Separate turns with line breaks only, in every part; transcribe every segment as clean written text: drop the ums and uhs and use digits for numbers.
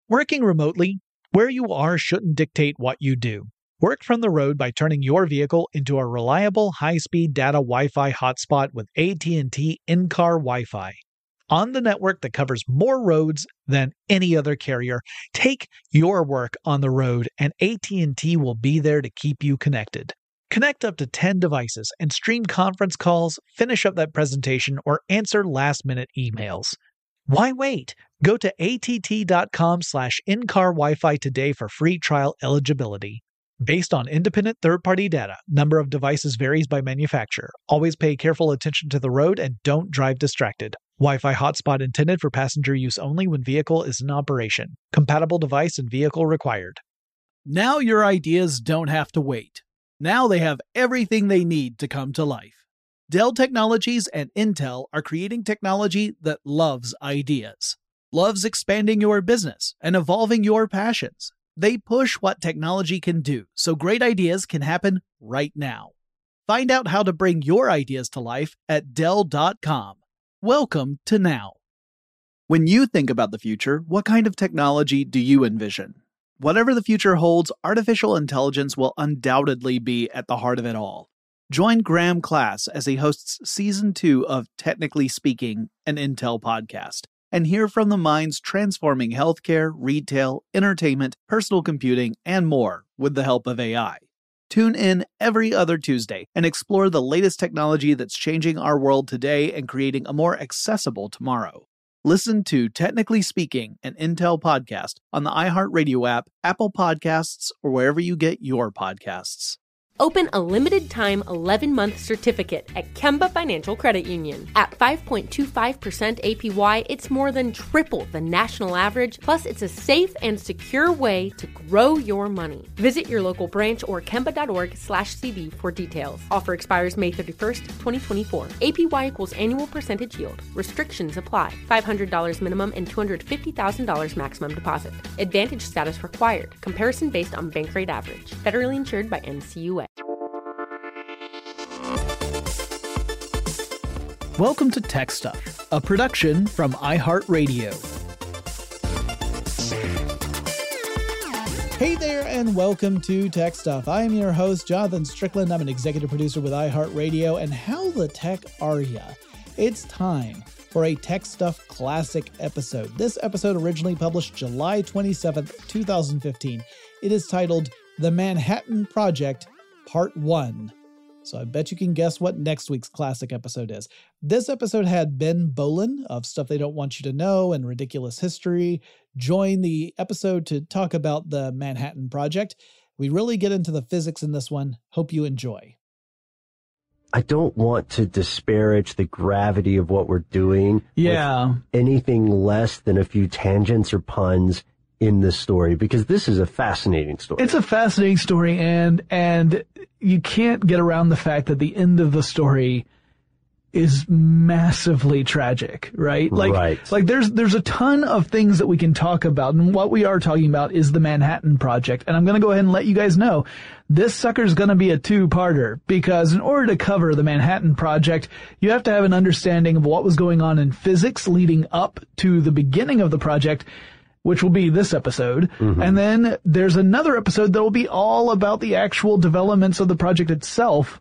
Working remotely, where you are shouldn't dictate what you do. Work from the road by turning your vehicle into a reliable high-speed data Wi-Fi hotspot with AT&T in-car Wi-Fi. On the network that covers more roads than any other carrier, take your work on the road and AT&T will be there to keep you connected. Connect up to 10 devices and stream conference calls, finish up that presentation, or answer last-minute emails. Why wait? Go to att.com/in-car Wi-Fi today for free trial eligibility. Based on independent third-party data, number of devices varies by manufacturer. Always pay careful attention to the road and don't drive distracted. Wi-Fi hotspot intended for passenger use only when vehicle is in operation. Compatible device and vehicle required.
Now your ideas don't have to wait. Now they have everything they need to come to life. Dell Technologies and Intel are creating technology that loves ideas, loves expanding your business and evolving your passions. They push what technology can do so great ideas can happen right now. Find out how to bring your ideas to life at Dell.com. Welcome to now. When you think about the future, what kind of technology do you envision? Whatever the future holds, artificial intelligence will undoubtedly be at the heart of it all. Join Graham Class as he hosts Season 2 of Technically Speaking, an Intel podcast, and hear from the minds transforming healthcare, retail, entertainment, personal computing, and more with the help of AI. Tune in every other Tuesday and explore the latest technology that's changing our world today and creating a more accessible tomorrow. Listen to Technically Speaking, an Intel podcast on the iHeartRadio app, Apple Podcasts, or wherever you get your podcasts.
Open a limited-time 11-month certificate at Kemba Financial Credit Union. At 5.25% APY, it's more than triple the national average, plus it's a safe and secure way to grow your money. Visit your local branch or kemba.org/cb for details. Offer expires May 31st, 2024. APY equals annual percentage yield. Restrictions apply. $500 minimum and $250,000 maximum deposit. Advantage status required. Comparison based on bank rate average. Federally insured by NCUA.
Welcome to Tech Stuff, a production from iHeartRadio. Hey there, and welcome to Tech Stuff. I am your host, Jonathan Strickland. I'm an executive producer with iHeartRadio, and how the tech are ya? It's time for a Tech Stuff Classic episode. This episode originally published July 27th, 2015. It is titled The Manhattan Project, Part 1. So I bet you can guess what next week's classic episode is. This episode had Ben Bowlin of Stuff They Don't Want You to Know and Ridiculous History join the episode to talk about the Manhattan Project. We really get into the physics in this one. Hope you enjoy.
I don't want to disparage the gravity of what we're doing.
Yeah.
Anything less than a few tangents or puns in this story, because this is a fascinating story.
It's a fascinating story, and you can't get around the fact that the end of the story is massively tragic, right?
Right.
Like there's a ton of things that we can talk about, and what we are talking about is the Manhattan Project. And I'm going to go ahead and let you guys know this sucker's going to be a two-parter, because in order to cover the Manhattan Project, you have to have an understanding of what was going on in physics leading up to the beginning of the project, which will be this episode. Mm-hmm. And then there's another episode that will be all about the actual developments of the project itself.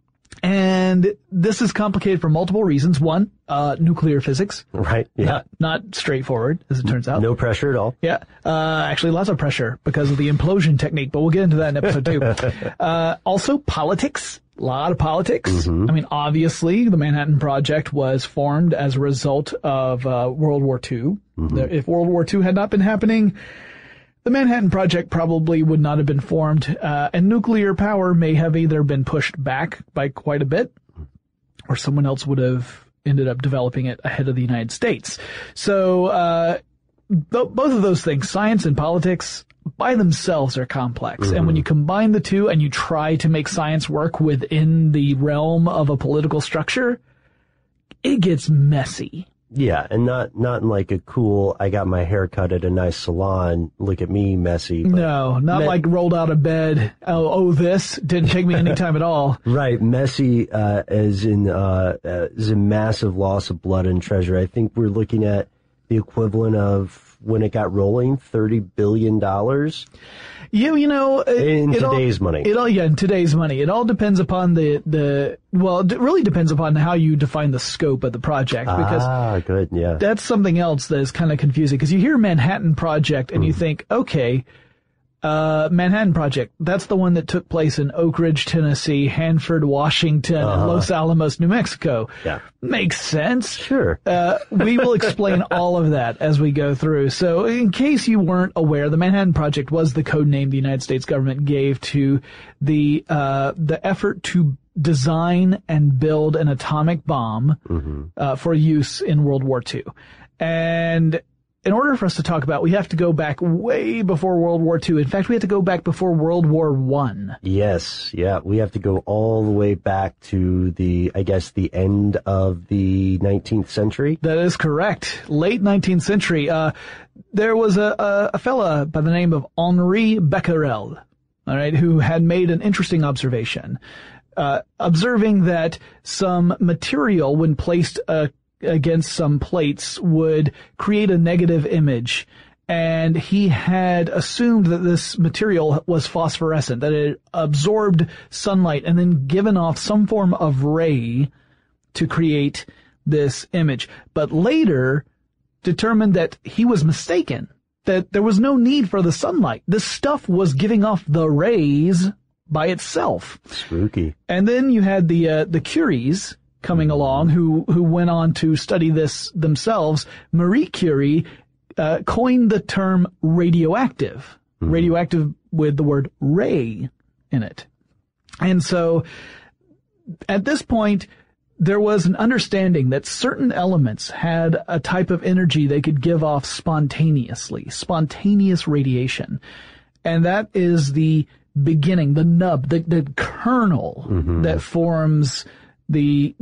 And this is complicated for multiple reasons. One, nuclear physics.
Right. Yeah.
Not straightforward, as it turns out.
No pressure at all.
Yeah. Actually, lots of pressure because of the implosion technique, but we'll get into that in episode 2. Also, politics. A lot of politics. Mm-hmm. I mean, obviously, the Manhattan Project was formed as a result of World War II. Mm-hmm. If World War II had not been happening, the Manhattan Project probably would not have been formed, and nuclear power may have either been pushed back by quite a bit, or someone else would have ended up developing it ahead of the United States. So both of those things, science and politics, by themselves are complex. Mm-hmm. And when you combine the two and you try to make science work within the realm of a political structure, it gets messy.
Yeah, and not in like a cool, I got my hair cut at a nice salon, look at me, messy.
No, not like rolled out of bed, this didn't take me any time at all.
Right, messy as in massive loss of blood and treasure. I think we're looking at the equivalent of when it got rolling, $30 billion.
Yeah, you know,
In today's money.
In today's money. It all depends upon it really depends upon how you define the scope of the project, because
good, yeah.
that's something else that is kind of confusing, because you hear Manhattan Project and you think, okay, Manhattan Project, that's the one that took place in Oak Ridge, Tennessee, Hanford, Washington, and Los Alamos, New Mexico.
Yeah.
Makes sense.
Sure.
We will explain all of that as we go through. So in case you weren't aware, the Manhattan Project was the code name the United States government gave to the effort to design and build an atomic bomb for use in World War II. And in order for us to talk about, we have to go back way before World War II. In fact, we have to go back before World War I.
Yes, yeah. We have to go all the way back to the end of the 19th century.
That is correct. Late 19th century. There was a fella by the name of Henri Becquerel, all right, who had made an interesting observation. Observing that some material, when placed against some plates, would create a negative image. And he had assumed that this material was phosphorescent, that it absorbed sunlight and then given off some form of ray to create this image. But later determined that he was mistaken, that there was no need for the sunlight. This stuff was giving off the rays by itself.
Spooky.
And then you had the Curies coming along, who went on to study this themselves. Marie Curie coined the term radioactive, radioactive with the word ray in it. And so at this point, there was an understanding that certain elements had a type of energy they could give off spontaneously, spontaneous radiation. And that is the beginning, the nub, the kernel that forms the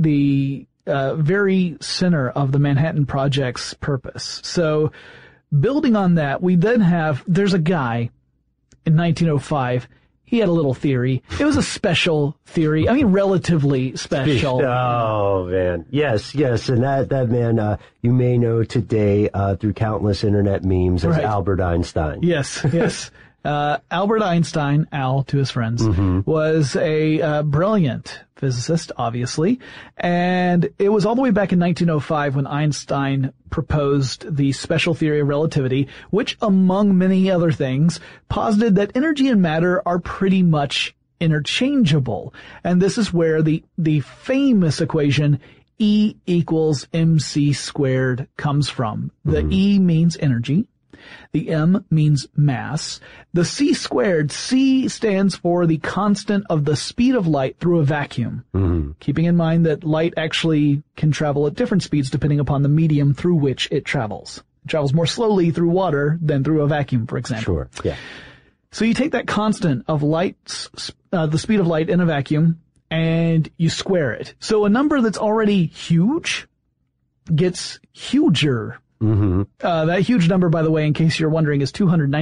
very center of the Manhattan Project's purpose. So building on that, we then there's a guy in 1905. He had a little theory. It was a special theory. I mean, relatively special.
Oh, man. Yes. And that man, you may know today, through countless internet memes as Albert Einstein.
Yes. Albert Einstein, Al to his friends, was a brilliant physicist, obviously. And it was all the way back in 1905 when Einstein proposed the special theory of relativity, which, among many other things, posited that energy and matter are pretty much interchangeable. And this is where the famous equation E equals mc squared comes from. The E means energy. The M means mass. The C squared, C stands for the constant of the speed of light through a vacuum. Keeping in mind that light actually can travel at different speeds depending upon the medium through which it travels. It travels more slowly through water than through a vacuum, for example.
Sure, yeah.
So you take that constant of light, the speed of light in a vacuum, and you square it. So a number that's already huge gets huger. That huge number, by the way, in case you're wondering, is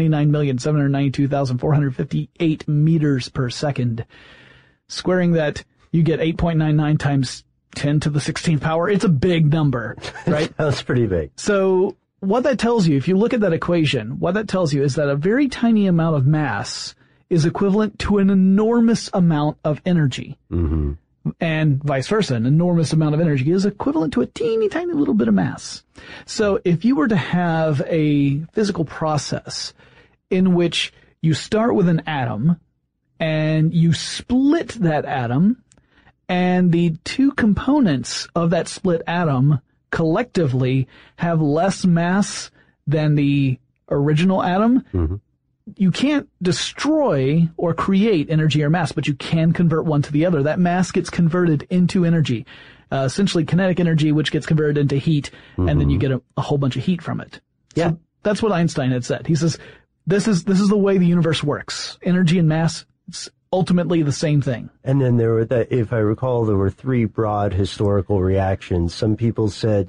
299,792,458 meters per second. Squaring that, you get 8.99 times 10 to the 16th power. It's a big number, right?
That's pretty big.
So what that tells you, if you look at that equation, what that tells you is that a very tiny amount of mass is equivalent to an enormous amount of energy. And vice versa, an enormous amount of energy is equivalent to a teeny tiny little bit of mass. So if you were to have a physical process in which you start with an atom and you split that atom, and the two components of that split atom collectively have less mass than the original atom, you can't destroy or create energy or mass, but you can convert one to the other. That mass gets converted into energy, essentially kinetic energy, which gets converted into heat, and then you get a whole bunch of heat from it.
Yeah.
So that's what Einstein had said. He says, this is the way the universe works. Energy and mass, it's ultimately the same thing.
And then there were, if I recall, there were three broad historical reactions. Some people said,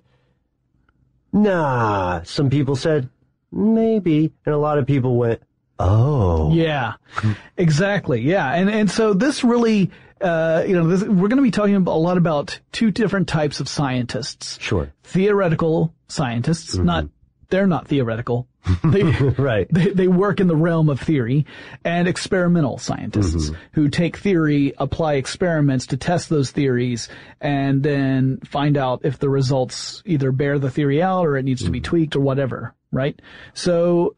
nah. Some people said, maybe. And a lot of people went, oh.
Yeah, exactly. Yeah. And so this really, we're going to be talking a lot about two different types of scientists.
Sure.
Theoretical scientists, they're not theoretical.
Right.
They work in the realm of theory, and experimental scientists who take theory, apply experiments to test those theories, and then find out if the results either bear the theory out or it needs to be tweaked or whatever, right? So,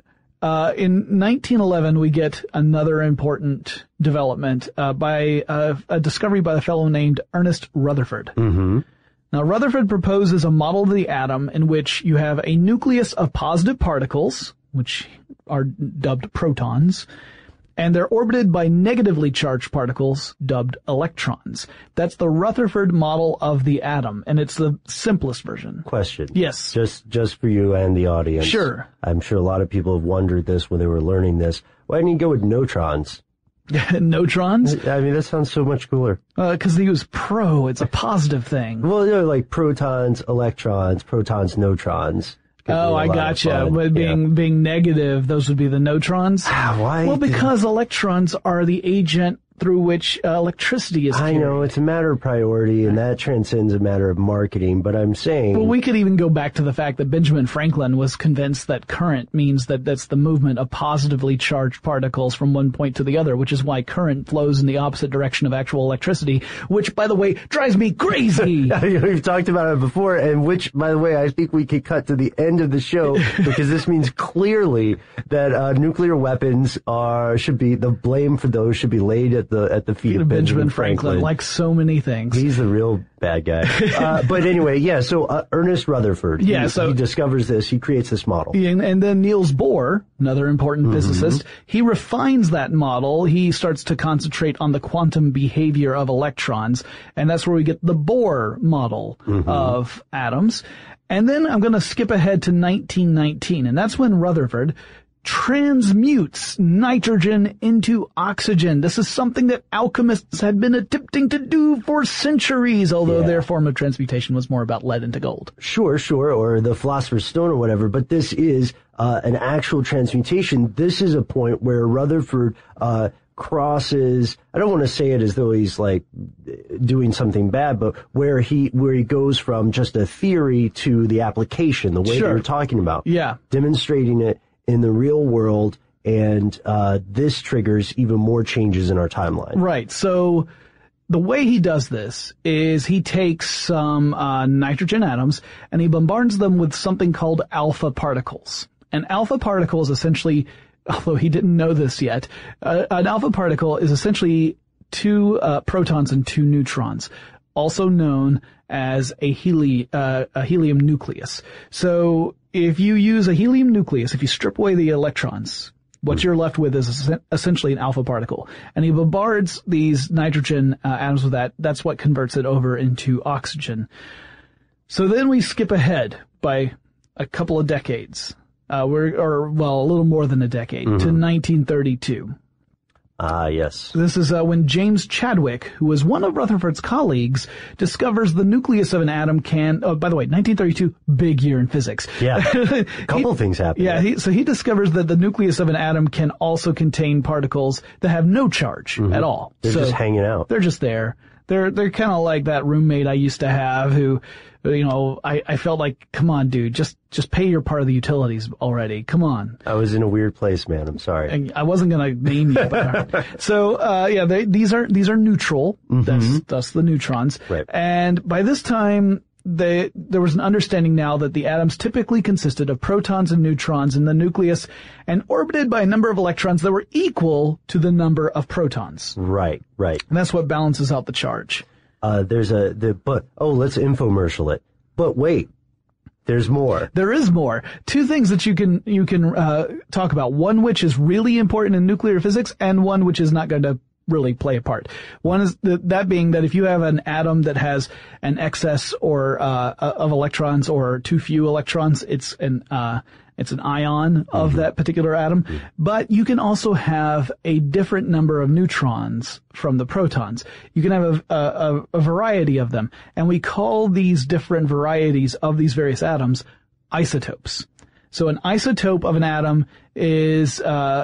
in 1911, we get another important development, by a discovery by a fellow named Ernest Rutherford. Now, Rutherford proposes a model of the atom in which you have a nucleus of positive particles, which are dubbed protons, and they're orbited by negatively charged particles, dubbed electrons. That's the Rutherford model of the atom, and it's the simplest version.
Question.
Yes.
Just for you and the audience.
Sure.
I'm sure a lot of people have wondered this when they were learning this. Why didn't you go with neutrons?
Neutrons?
I mean, that sounds so much cooler.
'Cause they use it's a positive thing.
Well, like protons, electrons, protons, neutrons.
Oh, I gotcha. But being negative, those would be the neutrons.
Why?
Well, because electrons are the agent through which electricity is carried.
I know, it's a matter of priority, and that transcends a matter of marketing, but I'm saying...
Well, we could even go back to the fact that Benjamin Franklin was convinced that current means that that's the movement of positively charged particles from one point to the other, which is why current flows in the opposite direction of actual electricity, which, by the way, drives me crazy!
We've talked about it before, and which, by the way, I think we could cut to the end of the show, because this means clearly that nuclear weapons should be, the blame for those should be laid at the feet of Benjamin Franklin.
Like so many things.
He's the real bad guy. But anyway, yeah, so Ernest Rutherford, he discovers this, he creates this model.
And then Niels Bohr, another important physicist, he refines that model. He starts to concentrate on the quantum behavior of electrons, and that's where we get the Bohr model of atoms. And then I'm going to skip ahead to 1919, and that's when Rutherford transmutes nitrogen into oxygen. This is something that alchemists had been attempting to do for centuries, although their form of transmutation was more about lead into gold.
Sure, or the Philosopher's Stone or whatever, but this is an actual transmutation. This is a point where Rutherford crosses, I don't want to say it as though he's like doing something bad, but where he goes from just a theory to the application, the way that you're talking about.
Yeah.
Demonstrating it in the real world, and this triggers even more changes in our timeline.
Right. So the way he does this is he takes some nitrogen atoms and he bombards them with something called alpha particles. And alpha particles essentially, although he didn't know this yet, an alpha particle is essentially two protons and two neutrons, also known as a helium nucleus. So if you use a helium nucleus, if you strip away the electrons, what you're left with is essentially an alpha particle. And he bombards these nitrogen atoms with that. That's what converts it over into oxygen. So then we skip ahead by a couple of decades. A little more than a decade, to 1932.
Yes.
This is when James Chadwick, who was one of Rutherford's colleagues, discovers the nucleus of an atom can... Oh, by the way, 1932, big year in physics.
Yeah. A couple of things happen.
Yeah, so he discovers that the nucleus of an atom can also contain particles that have no charge at all.
They're just hanging out.
They're just there. They're kind of like that roommate I used to have who, I felt like, come on, dude, just pay your part of the utilities already. Come on.
I was in a weird place, man. I'm sorry.
And I wasn't going to name you, but so, these are neutral. That's the neutrons.
Right.
And by this time, there was an understanding now that the atoms typically consisted of protons and neutrons in the nucleus and orbited by a number of electrons that were equal to the number of protons.
Right.
And that's what balances out the charge.
Let's infomercial it. But wait, there's more.
There is more. Two things that you can talk about. One which is really important in nuclear physics, and one which is not going to really play a part. One is that being that if you have an atom that has an excess or of electrons or too few electrons, it's an ion of that particular atom. But you can also have a different number of neutrons from the protons. You can have a variety of them, and we call these different varieties of these various atoms isotopes. So an isotope of an atom is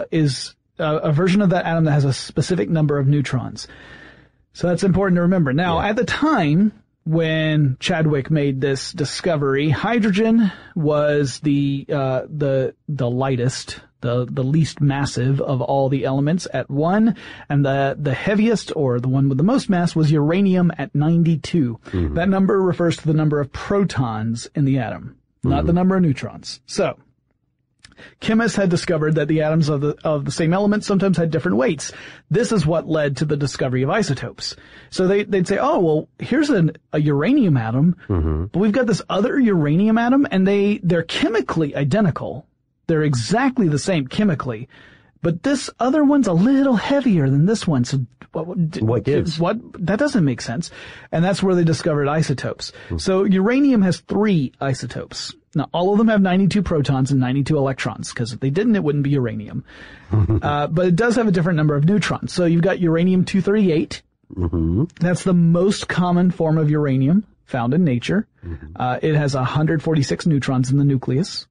a version of that atom that has a specific number of neutrons. So that's important to remember. Now, at the time, when Chadwick made this discovery, hydrogen was the lightest, the least massive of all the elements at 1, and the heaviest, or the one with the most mass, was uranium at 92. Mm-hmm. That number refers to the number of protons in the atom, not the number of neutrons. So, chemists had discovered that the atoms of the same element sometimes had different weights. This is what led to the discovery of isotopes. So they'd say, oh, well, here's a uranium atom, but we've got this other uranium atom, and they're chemically identical. They're exactly the same chemically, but this other one's a little heavier than this one. So
what gives?
That doesn't make sense. And that's where they discovered isotopes. So uranium has 3 isotopes. Now, all of them have 92 protons and 92 electrons, because if they didn't, it wouldn't be uranium. But it does have a different number of neutrons. So you've got uranium-238. That's the most common form of uranium found in nature. It has 146 neutrons in the nucleus.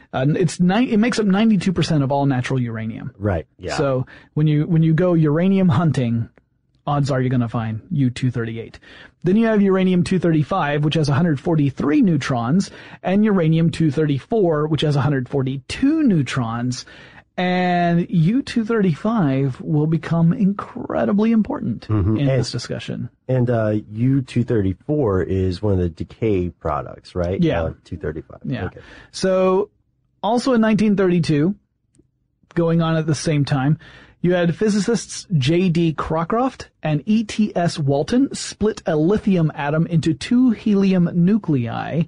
It makes up 92% of all natural uranium.
Right. Yeah.
So when you go uranium hunting, odds are you're going to find U-238. Then you have uranium-235, which has 143 neutrons, and uranium-234, which has 142 neutrons. And U-235 will become incredibly important in this discussion.
And U-234 is one of the decay products, right?
Yeah.
235.
Yeah.
Okay.
So, also in 1932, going on at the same time, you had physicists J.D. Crocroft and E.T.S. Walton split a lithium atom into 2 helium nuclei,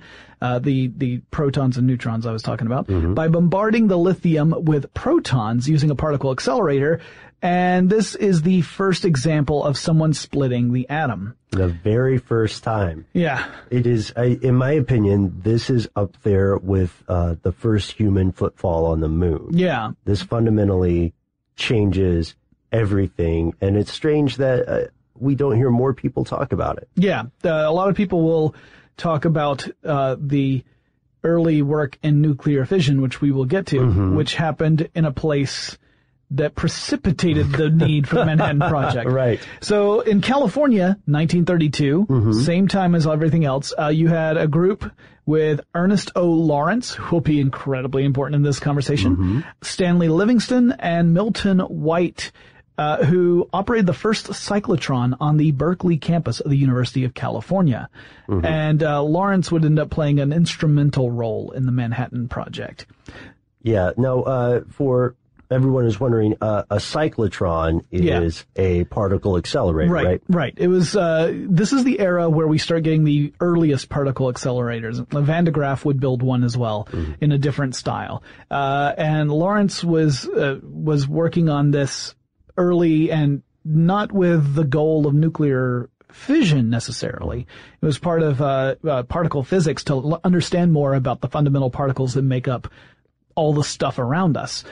the protons and neutrons I was talking about, by bombarding the lithium with protons using a particle accelerator. And this is the first example of someone splitting the atom.
The very first time.
Yeah.
It is, in my opinion, this is up there with the first human footfall on the moon.
Yeah.
This fundamentally changes everything, and it's strange that we don't hear more people talk about it.
Yeah, a lot of people will talk about the early work in nuclear fission, which we will get to, which happened in a place that precipitated the need for the Manhattan Project.
Right.
So in California, 1932, same time as everything else, you had a group with Ernest O. Lawrence, who will be incredibly important in this conversation, Stanley Livingston, and Milton White, who operated the first cyclotron on the Berkeley campus of the University of California. And Lawrence would end up playing an instrumental role in the Manhattan Project.
Yeah. Now, for everyone who's wondering, a cyclotron is a particle accelerator, right?
Right. It was, this is the era where we start getting the earliest particle accelerators. Van de Graaff would build one as well in a different style. And Lawrence was working on this early, and not with the goal of nuclear fission necessarily. It was part of, particle physics to understand more about the fundamental particles that make up all the stuff around us.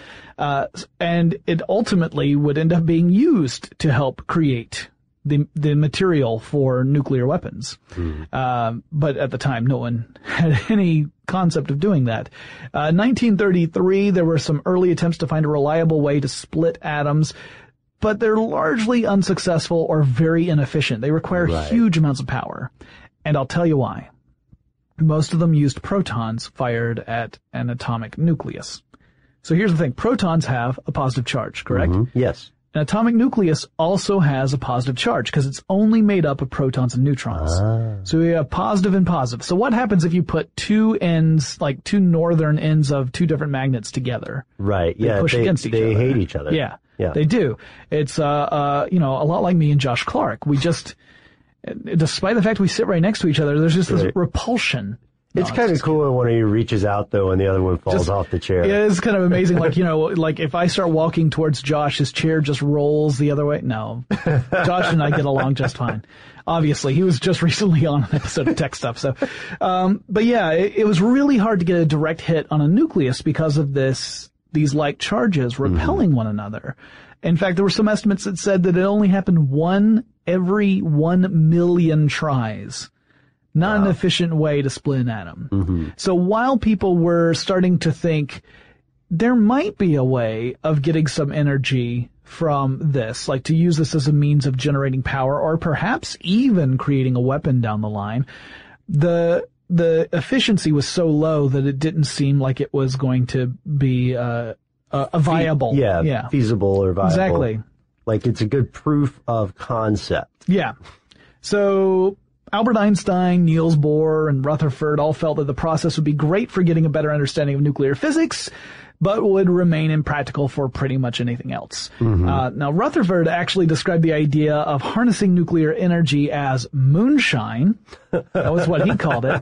And it ultimately would end up being used to help create the material for nuclear weapons. But at the time, no one had any concept of doing that. 1933, there were some early attempts to find a reliable way to split atoms, but they're largely unsuccessful or very inefficient. They require huge amounts of power. And I'll tell you why. Most of them used protons fired at an atomic nucleus. So here's the thing. Protons have a positive charge, correct?
Yes.
An atomic nucleus also has a positive charge because it's only made up of protons and neutrons. So we have positive and positive. So what happens if you put two ends, like two northern ends of two different magnets together?
Right.
They push against each other.
They hate each other.
Yeah. They do. It's, a lot like me and Josh Clark. We just, despite the fact we sit right next to each other, there's just this repulsion.
It's kind of cool when one of you reaches out, though, and the other one falls off the chair.
Yeah, it's kind of amazing. Like if I start walking towards Josh, his chair just rolls the other way. No. Josh and I get along just fine. Obviously, he was just recently on an episode of Tech Stuff. So, but yeah, it was really hard to get a direct hit on a nucleus because of these like charges repelling one another. In fact, there were some estimates that said that it only happened every 1 million tries. Not an efficient way to split an atom. So while people were starting to think there might be a way of getting some energy from this, like to use this as a means of generating power or perhaps even creating a weapon down the line, the efficiency was so low that it didn't seem like it was going to be a viable.
Feasible or viable.
Exactly.
Like it's a good proof of concept.
Yeah. So Albert Einstein, Niels Bohr, and Rutherford all felt that the process would be great for getting a better understanding of nuclear physics, but would remain impractical for pretty much anything else. Now, Rutherford actually described the idea of harnessing nuclear energy as moonshine. That was what he called it.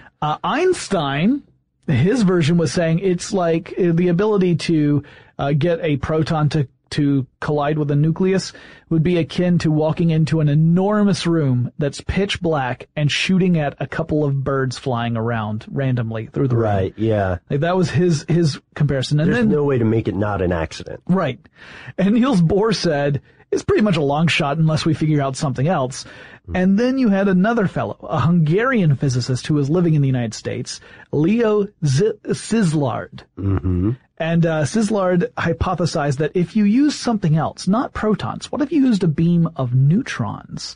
Einstein, his version was saying it's like the ability to get a proton to collide with a nucleus would be akin to walking into an enormous room that's pitch black and shooting at a couple of birds flying around randomly through the room.
Right, yeah.
Like that was his comparison. And
There's no way to make it not an accident.
Right. And Niels Bohr said, it's pretty much a long shot unless we figure out something else. And then you had another fellow, a Hungarian physicist who was living in the United States, Leo Szilard. And Szilard hypothesized that if you use something else, not protons, what if you used a beam of neutrons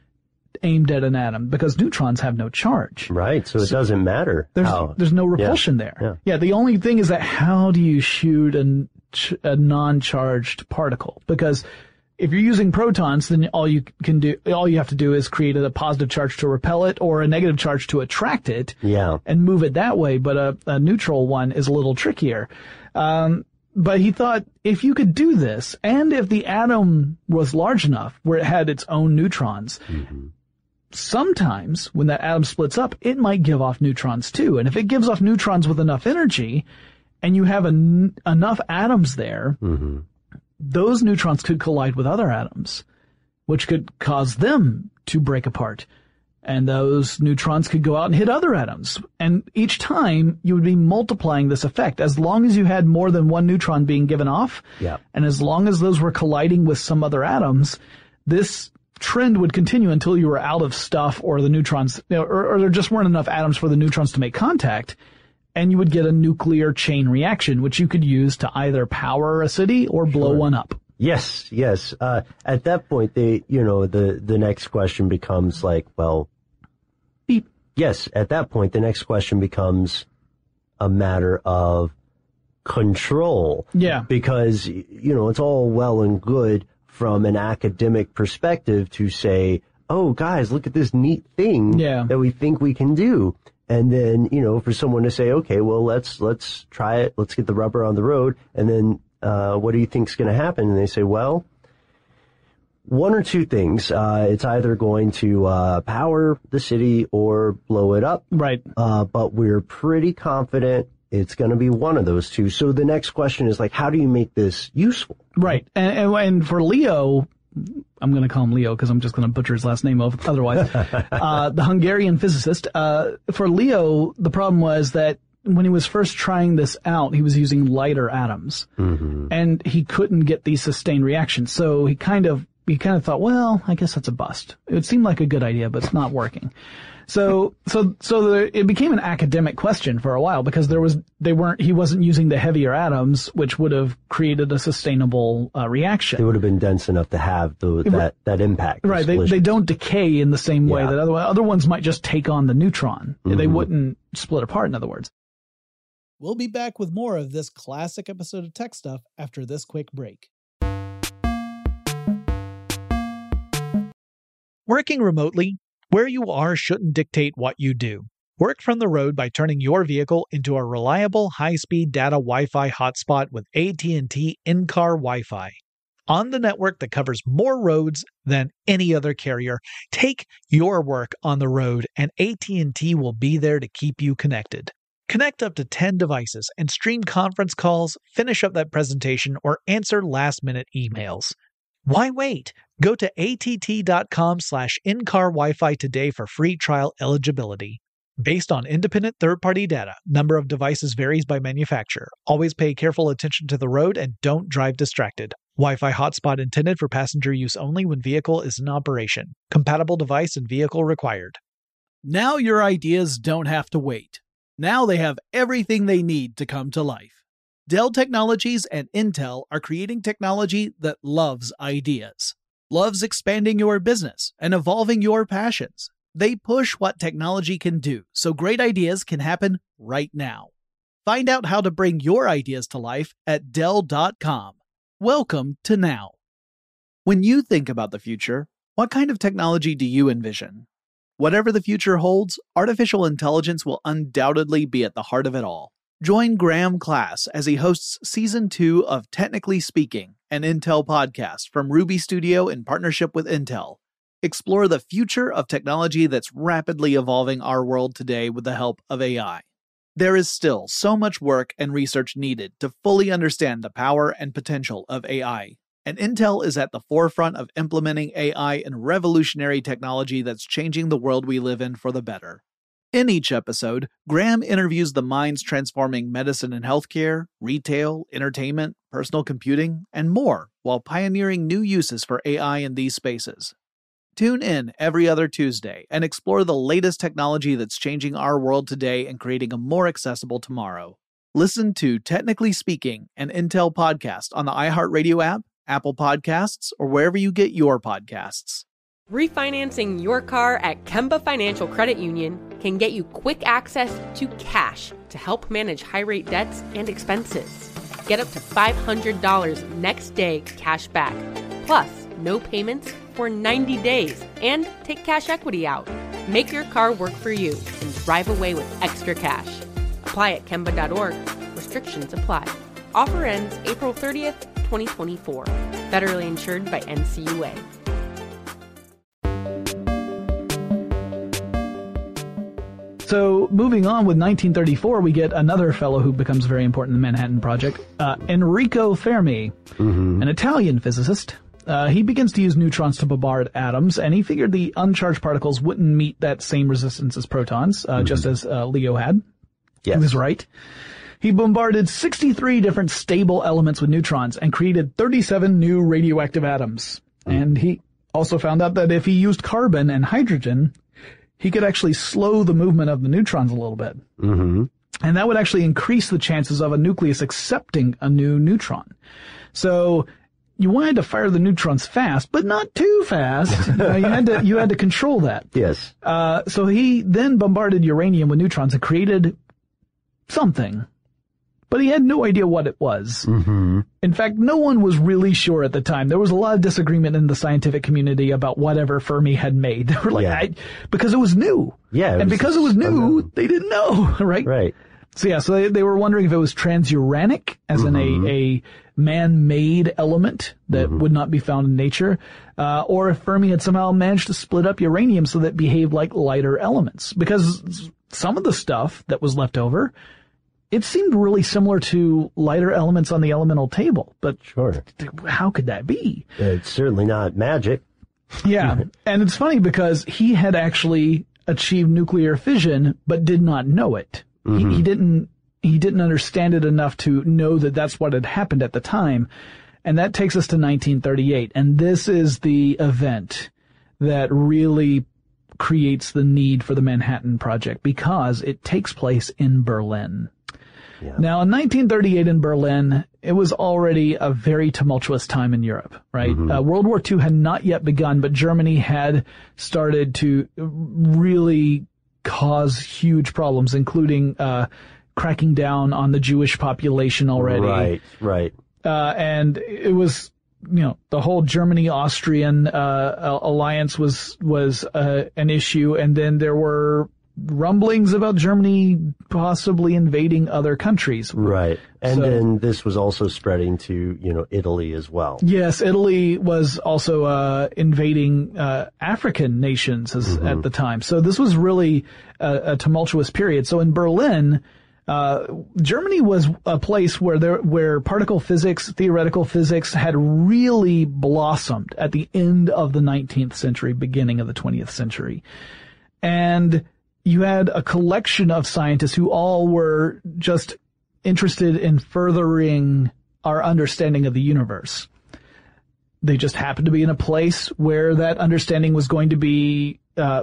aimed at an atom? Because neutrons have no charge.
Right, so it doesn't matter.
There's no repulsion there. Yeah, the only thing is that how do you shoot a non-charged particle? Because if you're using protons, then all you have to do is create a positive charge to repel it or a negative charge to attract it.
Yeah.
And move it that way. But a neutral one is a little trickier. But he thought if you could do this, and if the atom was large enough where it had its own neutrons, sometimes when that atom splits up, it might give off neutrons too. And if it gives off neutrons with enough energy, and you have enough atoms there, those neutrons could collide with other atoms, which could cause them to break apart. And those neutrons could go out and hit other atoms. And each time you would be multiplying this effect. As long as you had more than one neutron being given off, and as long as those were colliding with some other atoms, this trend would continue until you were out of stuff or the neutrons, or there just weren't enough atoms for the neutrons to make contact. And you would get a nuclear chain reaction, which you could use to either power a city or blow one up.
Yes. At that point, the next question becomes like, well,
beep.
Yes, at that point, the next question becomes a matter of control.
Yeah.
Because, it's all well and good from an academic perspective to say, oh, guys, look at this neat thing that we think we can do. And then, for someone to say, okay, well, let's try it. Let's get the rubber on the road. And then, what do you think's going to happen? And they say, well, one or two things. It's either going to, power the city or blow it up.
Right.
But we're pretty confident it's going to be one of those two. So the next question is like, how do you make this useful?
Right. And for Leo, I'm going to call him Leo because I'm just going to butcher his last name otherwise. The Hungarian physicist. For Leo, the problem was that when he was first trying this out, he was using lighter atoms, and he couldn't get these sustained reactions. So he kind of thought, well, I guess that's a bust. It seemed like a good idea, but it's not working. So it became an academic question for a while because he wasn't using the heavier atoms, which would have created a sustainable reaction.
They would have been dense enough to have that impact.
Right. They don't decay in the same way that other ones might just take on the neutron. They wouldn't split apart, in other words.
We'll be back with more of this classic episode of Tech Stuff after this quick break.
Working remotely, where you are shouldn't dictate what you do. Work from the road by turning your vehicle into a reliable high-speed data Wi-Fi hotspot with AT&T in-car Wi-Fi. On the network that covers more roads than any other carrier, take your work on the road and AT&T will be there to keep you connected. Connect up to 10 devices and stream conference calls, finish up that presentation, or answer last-minute emails. Why wait? Go to att.com/in-car Wi-Fi today for free trial eligibility. Based on independent third-party data, number of devices varies by manufacturer. Always pay careful attention to the road and don't drive distracted. Wi-Fi hotspot intended for passenger use only when vehicle is in operation. Compatible device and vehicle required.
Now your ideas don't have to wait. Now they have everything they need to come to life. Dell Technologies and Intel are creating technology that loves ideas, loves expanding your business and evolving your passions. They push what technology can do so great ideas can happen right now. Find out how to bring your ideas to life at Dell.com. Welcome to now. When you think about the future, what kind of technology do you envision? Whatever the future holds, artificial intelligence will undoubtedly be at the heart of it all. Join Graham Class as he hosts Season 2 of Technically Speaking, an Intel podcast from Ruby Studio in partnership with Intel. Explore the future of technology that's rapidly evolving our world today with the help of AI. There is still so much work and research needed to fully understand the power and potential of AI, and Intel is at the forefront of implementing AI in revolutionary technology that's changing the world we live in for the better. In each episode, Graham interviews the minds transforming medicine and healthcare, retail, entertainment, personal computing, and more, while pioneering new uses for AI in these spaces. Tune in every other Tuesday and explore the latest technology that's changing our world today and creating a more accessible tomorrow. Listen to Technically Speaking, an Intel podcast on the iHeartRadio app, Apple Podcasts, or wherever you get your podcasts.
Refinancing your car at Kemba Financial Credit Union can get you quick access to cash to help manage high-rate debts and expenses. Get up to $500 next day cash back, plus no payments for 90 days, and take cash equity out. Make your car work for you and drive away with extra cash. Apply at Kemba.org. Restrictions apply. Offer ends April 30th, 2024. Federally insured by NCUA.
So moving on with 1934, we get another fellow who becomes very important in the Manhattan Project, Enrico Fermi, an Italian physicist. He begins to use neutrons to bombard atoms, and he figured the uncharged particles wouldn't meet that same resistance as protons, just as Leo had. Yes. He was right. He bombarded 63 different stable elements with neutrons and created 37 new radioactive atoms. And he also found out that if he used carbon and hydrogen, he could actually slow the movement of the neutrons a little bit. And that would actually increase the chances of a nucleus accepting a new neutron. So you wanted to fire the neutrons fast, but not too fast. You had to control that.
Yes.
So he then bombarded uranium with neutrons and created something. But he had no idea what it was. In fact, no one was really sure at the time. There was a lot of disagreement in the scientific community about whatever Fermi had made. They were like, because it was new.
Yeah.
And because it was new, they didn't know, right?
Right.
So they were wondering if it was transuranic, as in a man-made element that would not be found in nature, or if Fermi had somehow managed to split up uranium so that it behaved like lighter elements. Because some of the stuff that was left over, it seemed really similar to lighter elements on the elemental table, but how could that be?
It's certainly not magic.
Yeah, and it's funny because he had actually achieved nuclear fission, but did not know it. He didn't understand it enough to know that that's what had happened at the time, and that takes us to 1938, and this is the event that really creates the need for the Manhattan Project because it takes place in Berlin. Yeah. Now, in 1938 in Berlin, it was already a very tumultuous time in Europe, right? World War II had not yet begun, but Germany had started to really cause huge problems, including cracking down on the Jewish population already.
Right.
And it was, the whole Germany-Austrian alliance was an issue, and then there were rumblings about Germany possibly invading other countries.
Right. And then this was also spreading to, Italy as well.
Yes, Italy was also invading African nations at the time. So this was really a tumultuous period. So in Berlin, Germany was a place where particle physics, theoretical physics had really blossomed at the end of the 19th century, beginning of the 20th century. And you had a collection of scientists who all were just interested in furthering our understanding of the universe. They just happened to be in a place where that understanding was going to be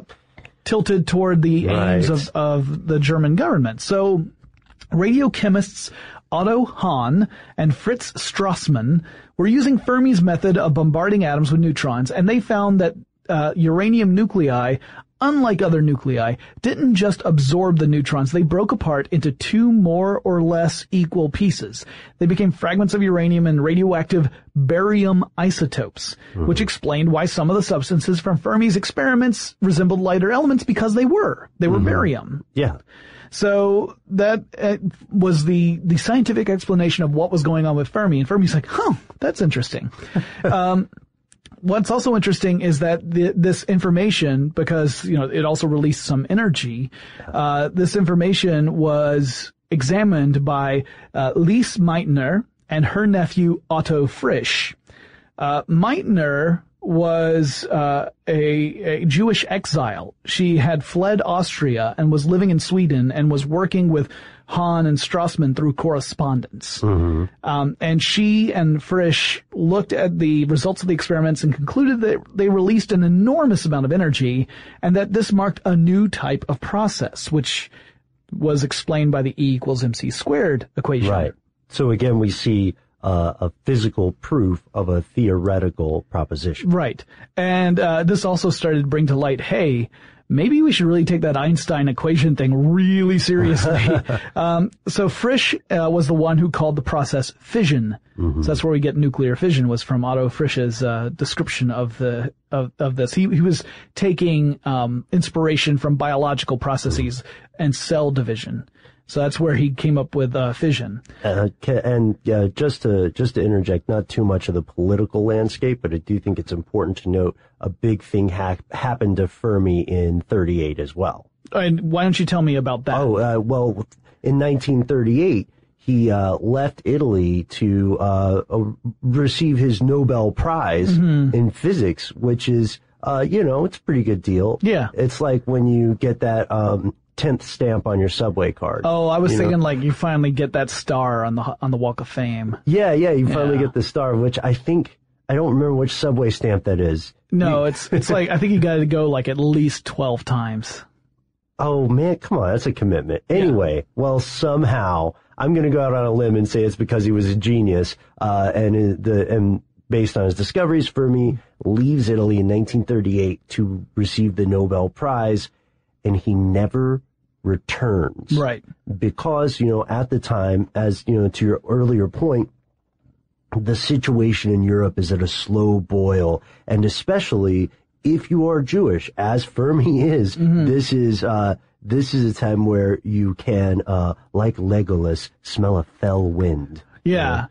tilted toward the aims of the German government. So radiochemists Otto Hahn and Fritz Strassmann were using Fermi's method of bombarding atoms with neutrons, and they found that uranium nuclei, unlike other nuclei, didn't just absorb the neutrons. They broke apart into two more or less equal pieces. They became fragments of uranium and radioactive barium isotopes, which explained why some of the substances from Fermi's experiments resembled lighter elements, because they were barium.
Yeah.
So that was the scientific explanation of what was going on with Fermi. And Fermi's like, that's interesting. What's also interesting is that this information, because, it also released some energy, this information was examined by Lise Meitner and her nephew Otto Frisch. Meitner was a Jewish exile. She had fled Austria and was living in Sweden and was working with Hahn and Strassmann through correspondence. And she and Frisch looked at the results of the experiments and concluded that they released an enormous amount of energy, and that this marked a new type of process, which was explained by the E equals MC squared equation.
Right. So again, we see a physical proof of a theoretical proposition.
Right. And this also started to bring to light, hey, maybe we should really take that Einstein equation thing really seriously. So Frisch was the one who called the process fission. So that's where we get nuclear fission, was from Otto Frisch's description of this. He was taking inspiration from biological processes and cell division. So that's where he came up with fission.
And just to interject, not too much of the political landscape, but I do think it's important to note a big thing happened to Fermi in 1938 as well.
And why don't you tell me about that?
Well, in 1938, he left Italy to receive his Nobel Prize in physics, which is, it's a pretty good deal.
Yeah.
It's like when you get that 10th stamp on your subway card.
Oh, I was thinking like you finally get that star on the Walk of Fame.
Yeah, you finally get the star, which I don't remember which subway stamp that is.
No, it's like, I think you got to go like at least 12 times.
Oh man, come on, that's a commitment. Anyway, well, somehow I'm going to go out on a limb and say it's because he was a genius, and based on his discoveries, Fermi leaves Italy in 1938 to receive the Nobel Prize. And he never returns.
Right.
Because, at the time, as, to your earlier point, the situation in Europe is at a slow boil. And especially if you are Jewish, as Fermi is, this is a time where you can, like Legolas, smell a fell wind.
Yeah.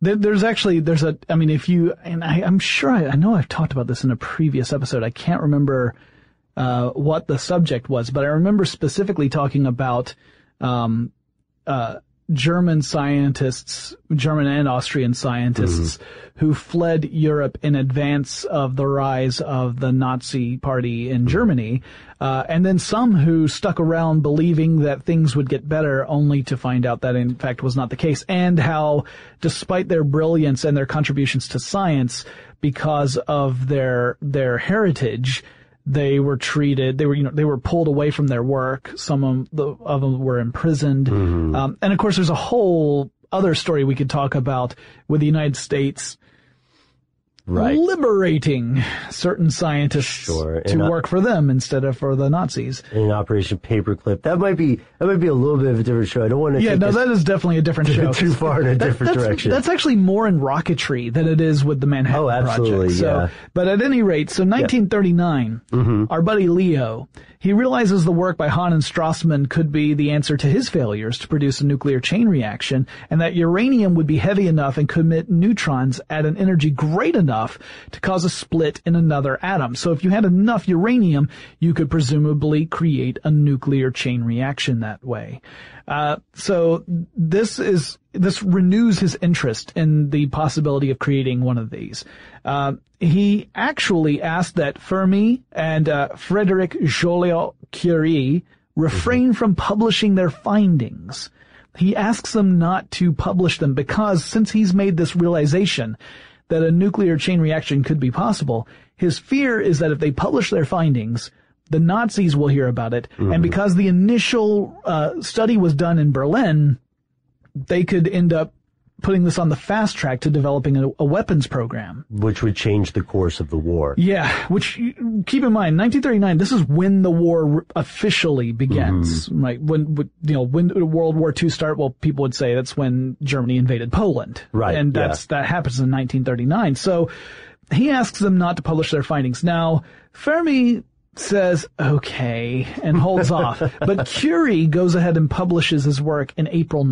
I'm sure I know I've talked about this in a previous episode. I can't remember what the subject was, but I remember specifically talking about German scientists, German and Austrian scientists, who fled Europe in advance of the rise of the Nazi Party in Germany, and then some who stuck around believing that things would get better, only to find out that in fact was not the case, and how, despite their brilliance and their contributions to science, because of their heritage, they were pulled away from their work. Some of them were imprisoned. And of course, there's a whole other story we could talk about with the United States liberating certain scientists to work for them instead of for the Nazis.
In Operation Paperclip. That might be a little bit of a different show. I don't want to
that is definitely a different show.
Too far in a different direction.
That's actually more in rocketry than it is with the Manhattan Project.
Yeah.
But at any rate, 1939, our buddy Leo, he realizes the work by Hahn and Strassmann could be the answer to his failures to produce a nuclear chain reaction, and that uranium would be heavy enough and could emit neutrons at an energy great enough to cause a split in another atom. So if you had enough uranium, you could presumably create a nuclear chain reaction that way. So this renews his interest in the possibility of creating one of these. He actually asked that Fermi and Frederic Joliot-Curie refrain from publishing their findings. He asks them not to publish them because, since he's made this realization that a nuclear chain reaction could be possible, his fear is that if they publish their findings, the Nazis will hear about it. And because the initial study was done in Berlin, they could end up putting this on the fast track to developing a weapons program.
Which would change the course of the war.
Yeah, which, keep in mind, 1939, this is when the war officially begins, right? When World War II start, well, people would say that's when Germany invaded Poland.
Right.
And that happens in 1939. So he asks them not to publish their findings. Now, Fermi says, okay, and holds off. But Curie goes ahead and publishes his work in April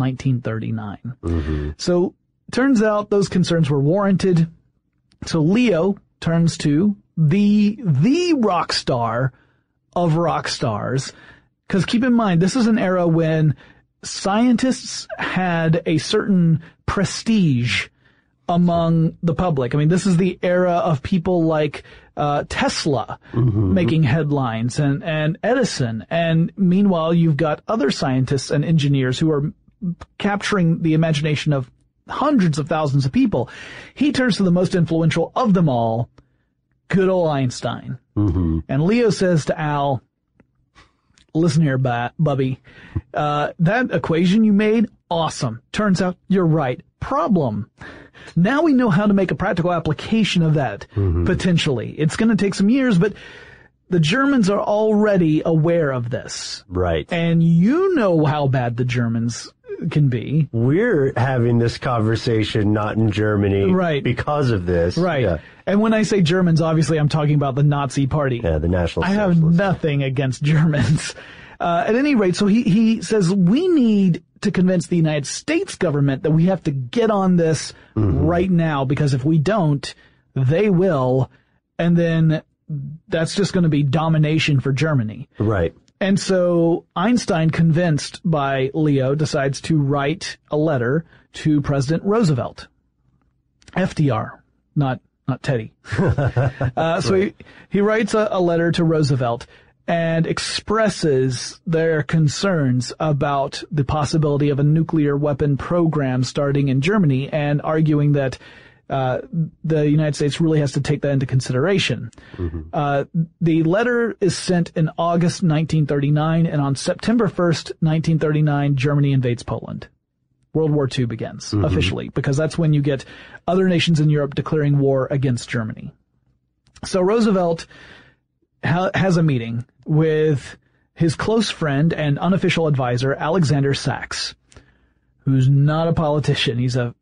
1939. So turns out those concerns were warranted. So Leo turns to the rock star of rock stars. Because keep in mind, this is an era when scientists had a certain prestige among the public. I mean, this is the era of people like Tesla making headlines and Edison. And meanwhile, you've got other scientists and engineers who are capturing the imagination of hundreds of thousands of people. He turns to the most influential of them all, good old Einstein. And Leo says to Al, listen here, Bubby, that equation you made, awesome. Turns out you're right. Problem. Now we know how to make a practical application of that, potentially. It's going to take some years, but the Germans are already aware of this.
Right.
And you know how bad the Germans can be.
We're having this conversation not in Germany.
Right.
Because of this.
Right.
Yeah.
And when I say Germans, obviously I'm talking about the Nazi Party.
Yeah, the National
I have
Socialists.
nothing against Germans. At any rate, so he says we need to convince the United States government that we have to get on this right now, because if we don't, they will, and then that's just going to be domination for Germany.
Right.
And so Einstein, convinced by Leo, decides to write a letter to President Roosevelt. FDR, not Teddy. So he writes a letter to Roosevelt and expresses their concerns about the possibility of a nuclear weapon program starting in Germany, and arguing that the United States really has to take that into consideration. The letter is sent in August 1939, and on September 1st, 1939, Germany invades Poland. World War II begins officially, because that's when you get other nations in Europe declaring war against Germany. So Roosevelt has a meeting with his close friend and unofficial advisor, Alexander Sachs, who's not a politician. He's a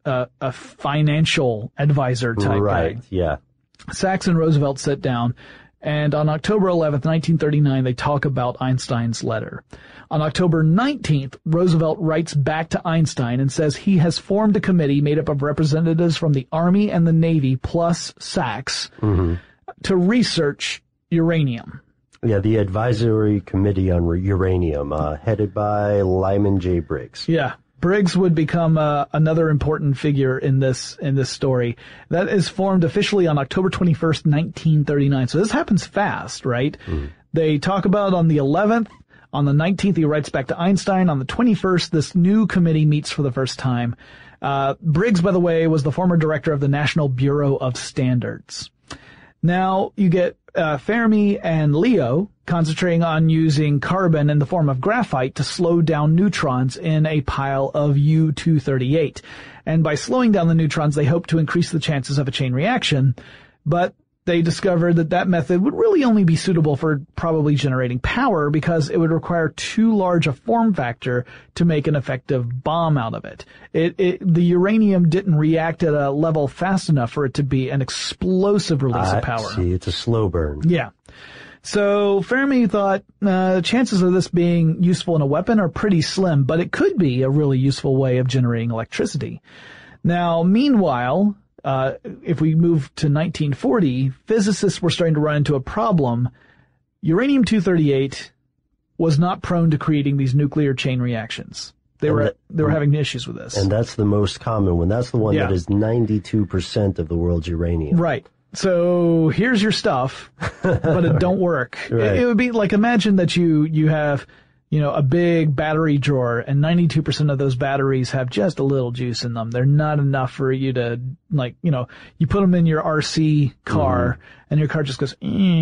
financial advisor type guy.
Yeah.
Sachs and Roosevelt sit down, and on October 11th, 1939, they talk about Einstein's letter. On October 19th, Roosevelt writes back to Einstein and says he has formed a committee made up of representatives from the Army and the Navy plus Sachs to research uranium.
Yeah, the Advisory Committee on Uranium, headed by Lyman J. Briggs.
Yeah. Briggs would become another important figure in this story. That is formed officially on October 21st, 1939. So this happens fast, right? They talk about it on the 11th. On the 19th, he writes back to Einstein. On the 21st, this new committee meets for the first time. Briggs, by the way, was the former director of the National Bureau of Standards. Now you get Fermi and Leo concentrating on using carbon in the form of graphite to slow down neutrons in a pile of U-238. And by slowing down the neutrons, they hope to increase the chances of a chain reaction. But they discovered that method would really only be suitable for probably generating power, because it would require too large a form factor to make an effective bomb out of it. The uranium didn't react at a level fast enough for it to be an explosive release of power.
See, it's a slow burn.
Yeah. So Fermi thought chances of this being useful in a weapon are pretty slim, but it could be a really useful way of generating electricity. Now, meanwhile, if we move to 1940, physicists were starting to run into a problem. Uranium-238 was not prone to creating these nuclear chain reactions. They were having issues with this.
And that's the most common one. That's the one
Yeah.
that is 92% of the world's uranium.
Right. So here's your stuff, but it don't work.
Right.
It would be like, imagine that you have a big battery drawer, and 92% of those batteries have just a little juice in them. They're not enough for you to, you put them in your RC car, and your car just goes,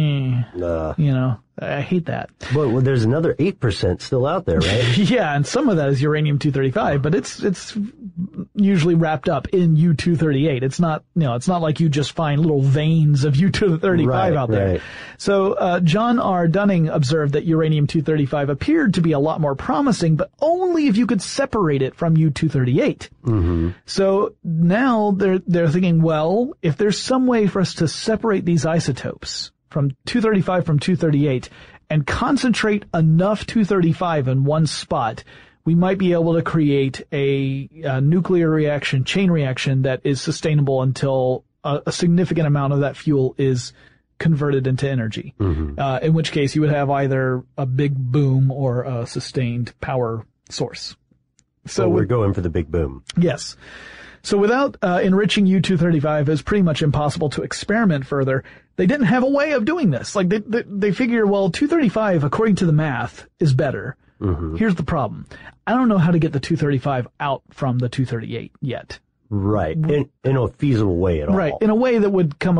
I hate that.
Well, there's another 8% still out there, right?
Yeah, and some of that is uranium-235, but it's usually wrapped up in U-238. It's not, it's not like you just find little veins of U-235 out there. Right. So, John R. Dunning observed that uranium-235 appeared to be a lot more promising, but only if you could separate it from U-238. Mm-hmm. So now they're thinking, well, if there's some way for us to separate these isotopes from 235 from 238 and concentrate enough 235 in one spot, we might be able to create a nuclear reaction, chain reaction that is sustainable until a significant amount of that fuel is converted into energy. Mm-hmm. In which case you would have either a big boom or a sustained power source.
So we're going for the big boom.
Yes. So without enriching U-235, it's pretty much impossible to experiment further. They didn't have a way of doing this. Like they figure, well, 235, according to the math, is better. Mm-hmm. Here's the problem. I don't know how to get the 235 out from the 238 yet.
Right. In a feasible way at all.
Right. In a way that would come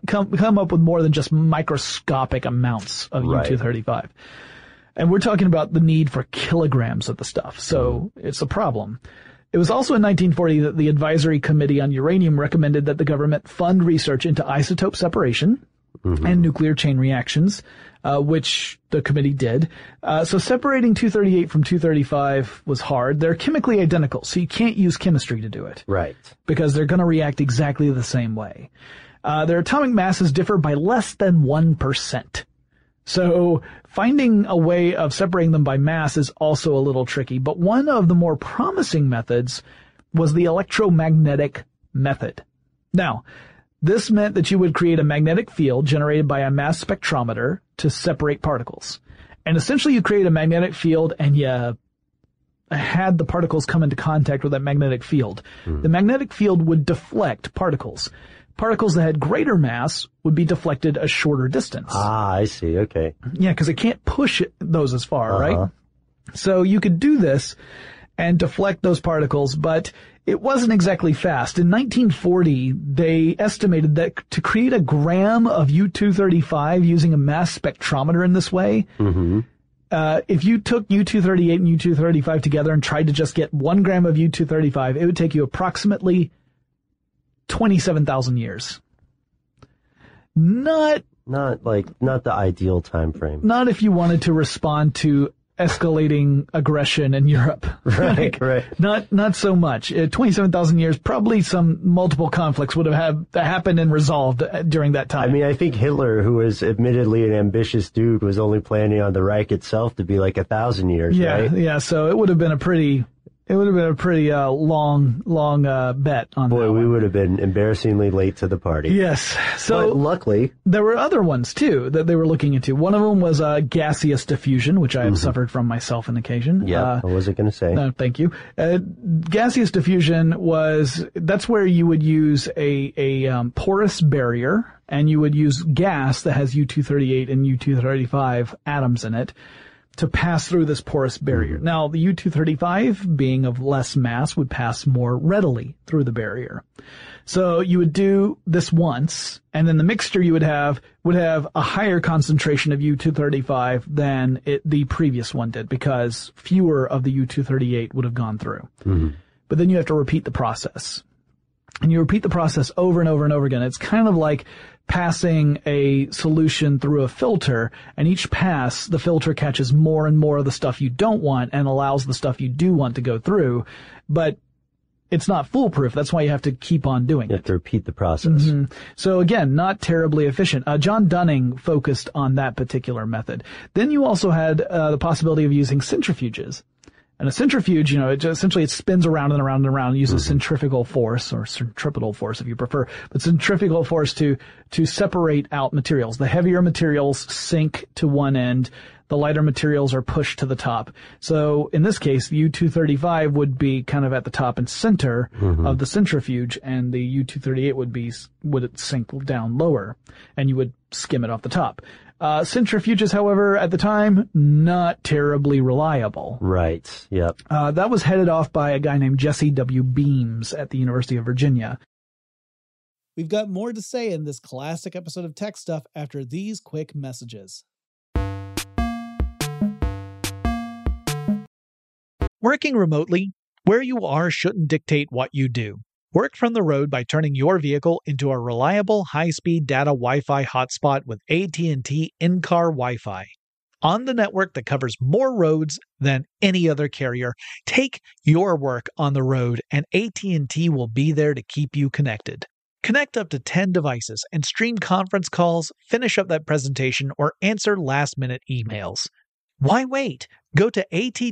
up with more than just microscopic amounts of U-235. And we're talking about the need for kilograms of the stuff. So it's a problem. It was also in 1940 that the Advisory Committee on Uranium recommended that the government fund research into isotope separation and nuclear chain reactions, which the committee did. So separating 238 from 235 was hard. They're chemically identical, so you can't use chemistry to do it.
Right.
Because they're going to react exactly the same way. Their atomic masses differ by less than 1%. So finding a way of separating them by mass is also a little tricky, but one of the more promising methods was the electromagnetic method. Now, this meant that you would create a magnetic field generated by a mass spectrometer to separate particles. And essentially you create a magnetic field and you had the particles come into contact with that magnetic field. The magnetic field would deflect particles. Particles that had greater mass would be deflected a shorter distance.
Ah, I see. Okay.
Yeah, because it can't push those as far, right? So you could do this and deflect those particles, but it wasn't exactly fast. In 1940, they estimated that to create a gram of U-235 using a mass spectrometer in this way, if you took U-238 and U-235 together and tried to just get 1 gram of U-235, it would take you approximately 27,000 years. Not
the ideal time frame.
Not if you wanted to respond to escalating aggression in Europe.
Right.
Not so much. 27,000 years, probably some multiple conflicts would have happened and resolved during that time.
I mean, I think Hitler, who was admittedly an ambitious dude, was only planning on the Reich itself to be like 1,000 years, right?
Yeah, so it would have been a pretty long bet on that.
Boy, we would have been embarrassingly late to the party.
Yes. So
but luckily,
there were other ones too that they were looking into. One of them was gaseous diffusion, which I have suffered from myself on occasion.
Yeah, I wasn't going to say.
No, thank you. Gaseous diffusion that's where you would use a porous barrier, and you would use gas that has U-238 and U-235 atoms in it to pass through this porous barrier. Now, the U-235, being of less mass, would pass more readily through the barrier. So you would do this once, and then the mixture you would have a higher concentration of U-235 than the previous one did, because fewer of the U-238 would have gone through. But then you have to repeat the process. And you repeat the process over and over and over again. It's kind of like passing a solution through a filter, and each pass, the filter catches more and more of the stuff you don't want and allows the stuff you do want to go through. But it's not foolproof. That's why you have to keep on doing it.
You have to repeat the process.
So again, not terribly efficient. John Dunning focused on that particular method. Then you also had the possibility of using centrifuges. And a centrifuge, essentially it spins around and around and around and uses centrifugal force, or centripetal force if you prefer, but centrifugal force to separate out materials. The heavier materials sink to one end. the lighter materials are pushed to the top. So in this case, the U-235 would be kind of at the top and center of the centrifuge, and the U-238 would sink down lower, and you would skim it off the top. Centrifuges, however, at the time, not terribly reliable.
Right. Yep.
That was headed off by a guy named Jesse W. Beams at the University of Virginia.
We've got more to say in this classic episode of Tech Stuff after these quick messages.
Working remotely, where you are shouldn't dictate what you do. Work from the road by turning your vehicle into a reliable high-speed data Wi-Fi hotspot with AT&T in-car Wi-Fi. On the network that covers more roads than any other carrier, take your work on the road and AT&T will be there to keep you connected. Connect up to 10 devices and stream conference calls, finish up that presentation, or answer last-minute emails. Why wait? Go to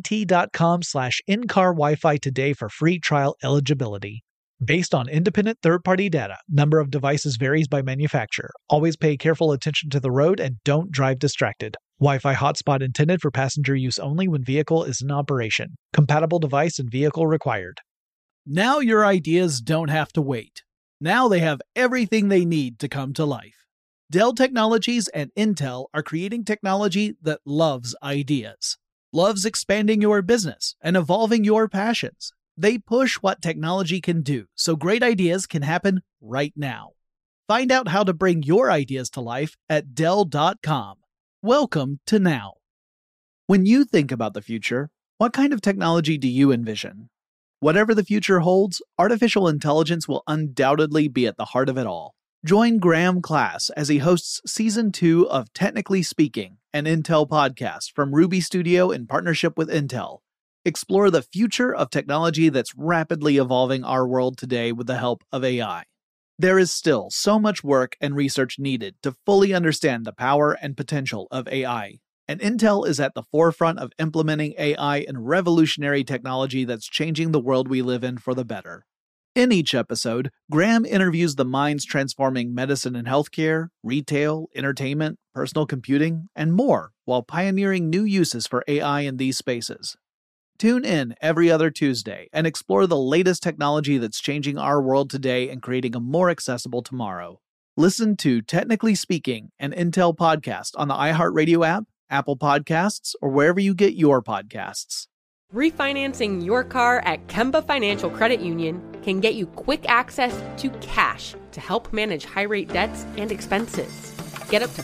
att.com/in-car Wi-Fi today for free trial eligibility. Based on independent third-party data, number of devices varies by manufacturer. Always pay careful attention to the road and don't drive distracted. Wi-Fi hotspot intended for passenger use only when vehicle is in operation. Compatible device and vehicle required.
Now your ideas don't have to wait. Now they have everything they need to come to life. Dell Technologies and Intel are creating technology that loves ideas. Loves expanding your business and evolving your passions. They push what technology can do so great ideas can happen right now. Find out how to bring your ideas to life at Dell.com. Welcome to now. When you think about the future, what kind of technology do you envision? Whatever the future holds, artificial intelligence will undoubtedly be at the heart of it all. Join Graham Class as he hosts Season 2 of Technically Speaking, an Intel podcast from Ruby Studio in partnership with Intel. Explore the future of technology that's rapidly evolving our world today with the help of AI. There is still so much work and research needed to fully understand the power and potential of AI, and Intel is at the forefront of implementing AI in revolutionary technology that's changing the world we live in for the better. In each episode, Graham interviews the minds transforming medicine and healthcare, retail, entertainment, personal computing, and more, while pioneering new uses for AI in these spaces. Tune in every other Tuesday and explore the latest technology that's changing our world today and creating a more accessible tomorrow. Listen to Technically Speaking, an Intel podcast on the iHeartRadio app, Apple Podcasts, or wherever you get your podcasts.
Refinancing your car at Kemba Financial Credit Union can get you quick access to cash to help manage high-rate debts and expenses. Get up to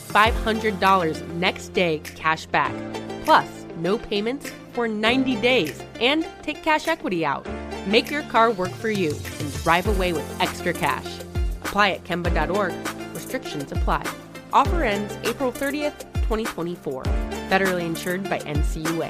$500 next day cash back, plus no payments for 90 days, and take cash equity out. Make your car work for you and drive away with extra cash. Apply at Kemba.org. Restrictions apply. Offer ends April 30th, 2024. Federally insured by NCUA.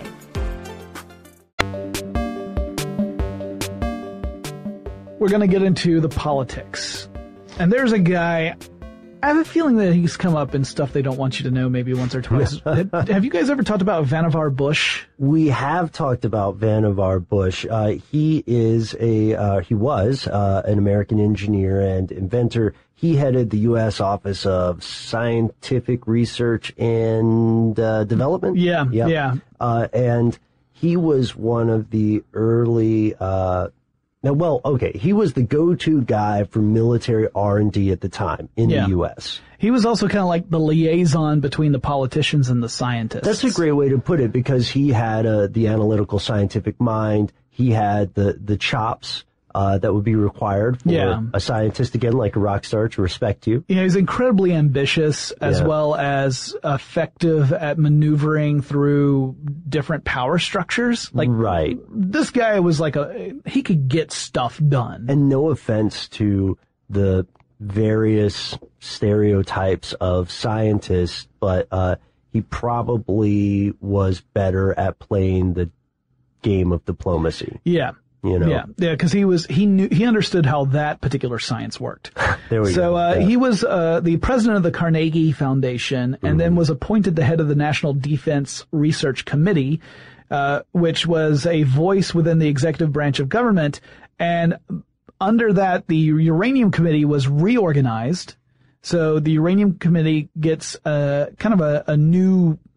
We're going to get into the politics. And there's a guy, I have a feeling that he's come up in stuff they don't want you to know maybe once or twice. Have you guys ever talked about Vannevar Bush?
We have talked about Vannevar Bush. He was an American engineer and inventor. He headed the U.S. Office of Scientific Research and Development.
Yeah.
And he was one of the early, he was the go-to guy for military R&D at the time in the U.S.
He was also kind of like the liaison between the politicians and the scientists.
That's a great way to put it, because he had the analytical scientific mind. He had the chops that would be required for a scientist, again, like a rock star, to respect you.
Yeah, he's incredibly ambitious as well as effective at maneuvering through different power structures.
Right.
This guy was he could get stuff done.
And no offense to the various stereotypes of scientists, but he probably was better at playing the game of diplomacy.
Yeah. Because he understood how that particular science worked.
There we go.
He was the president of the Carnegie Foundation, and then was appointed the head of the National Defense Research Committee, which was a voice within the executive branch of government. And under that, the Uranium Committee was reorganized. So the Uranium Committee gets kind of a new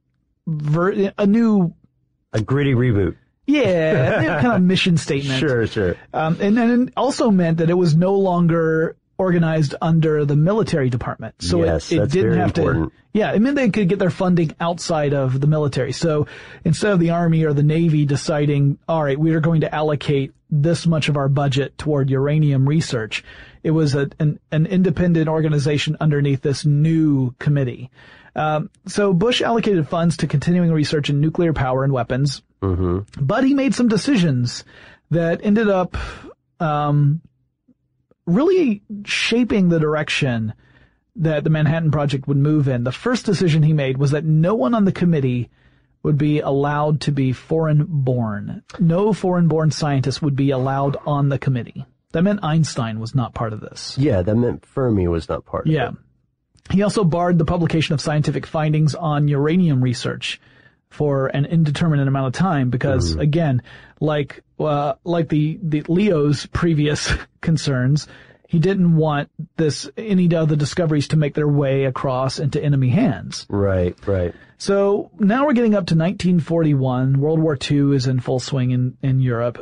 a gritty reboot.
Yeah, kind of mission statement.
Sure.
And then it also meant that it was no longer organized under the military department. So
yes,
it
that's
didn't
very
have
important.
to. Yeah, it meant they could get their funding outside of the military. So instead of the Army or the Navy deciding, all right, we are going to allocate this much of our budget toward uranium research, it was an independent organization underneath this new committee. So Bush allocated funds to continuing research in nuclear power and weapons, but he made some decisions that ended up really shaping the direction that the Manhattan Project would move in. The first decision he made was that no one on the committee would be allowed to be foreign-born. No foreign-born scientist would be allowed on the committee. That meant Einstein was not part of this.
Yeah, that meant Fermi was not part of it.
Yeah. He also barred the publication of scientific findings on uranium research for an indeterminate amount of time because, again, like the Leo's previous concerns, he didn't want any of the discoveries to make their way across into enemy hands.
Right.
So now we're getting up to 1941. World War II is in full swing in Europe.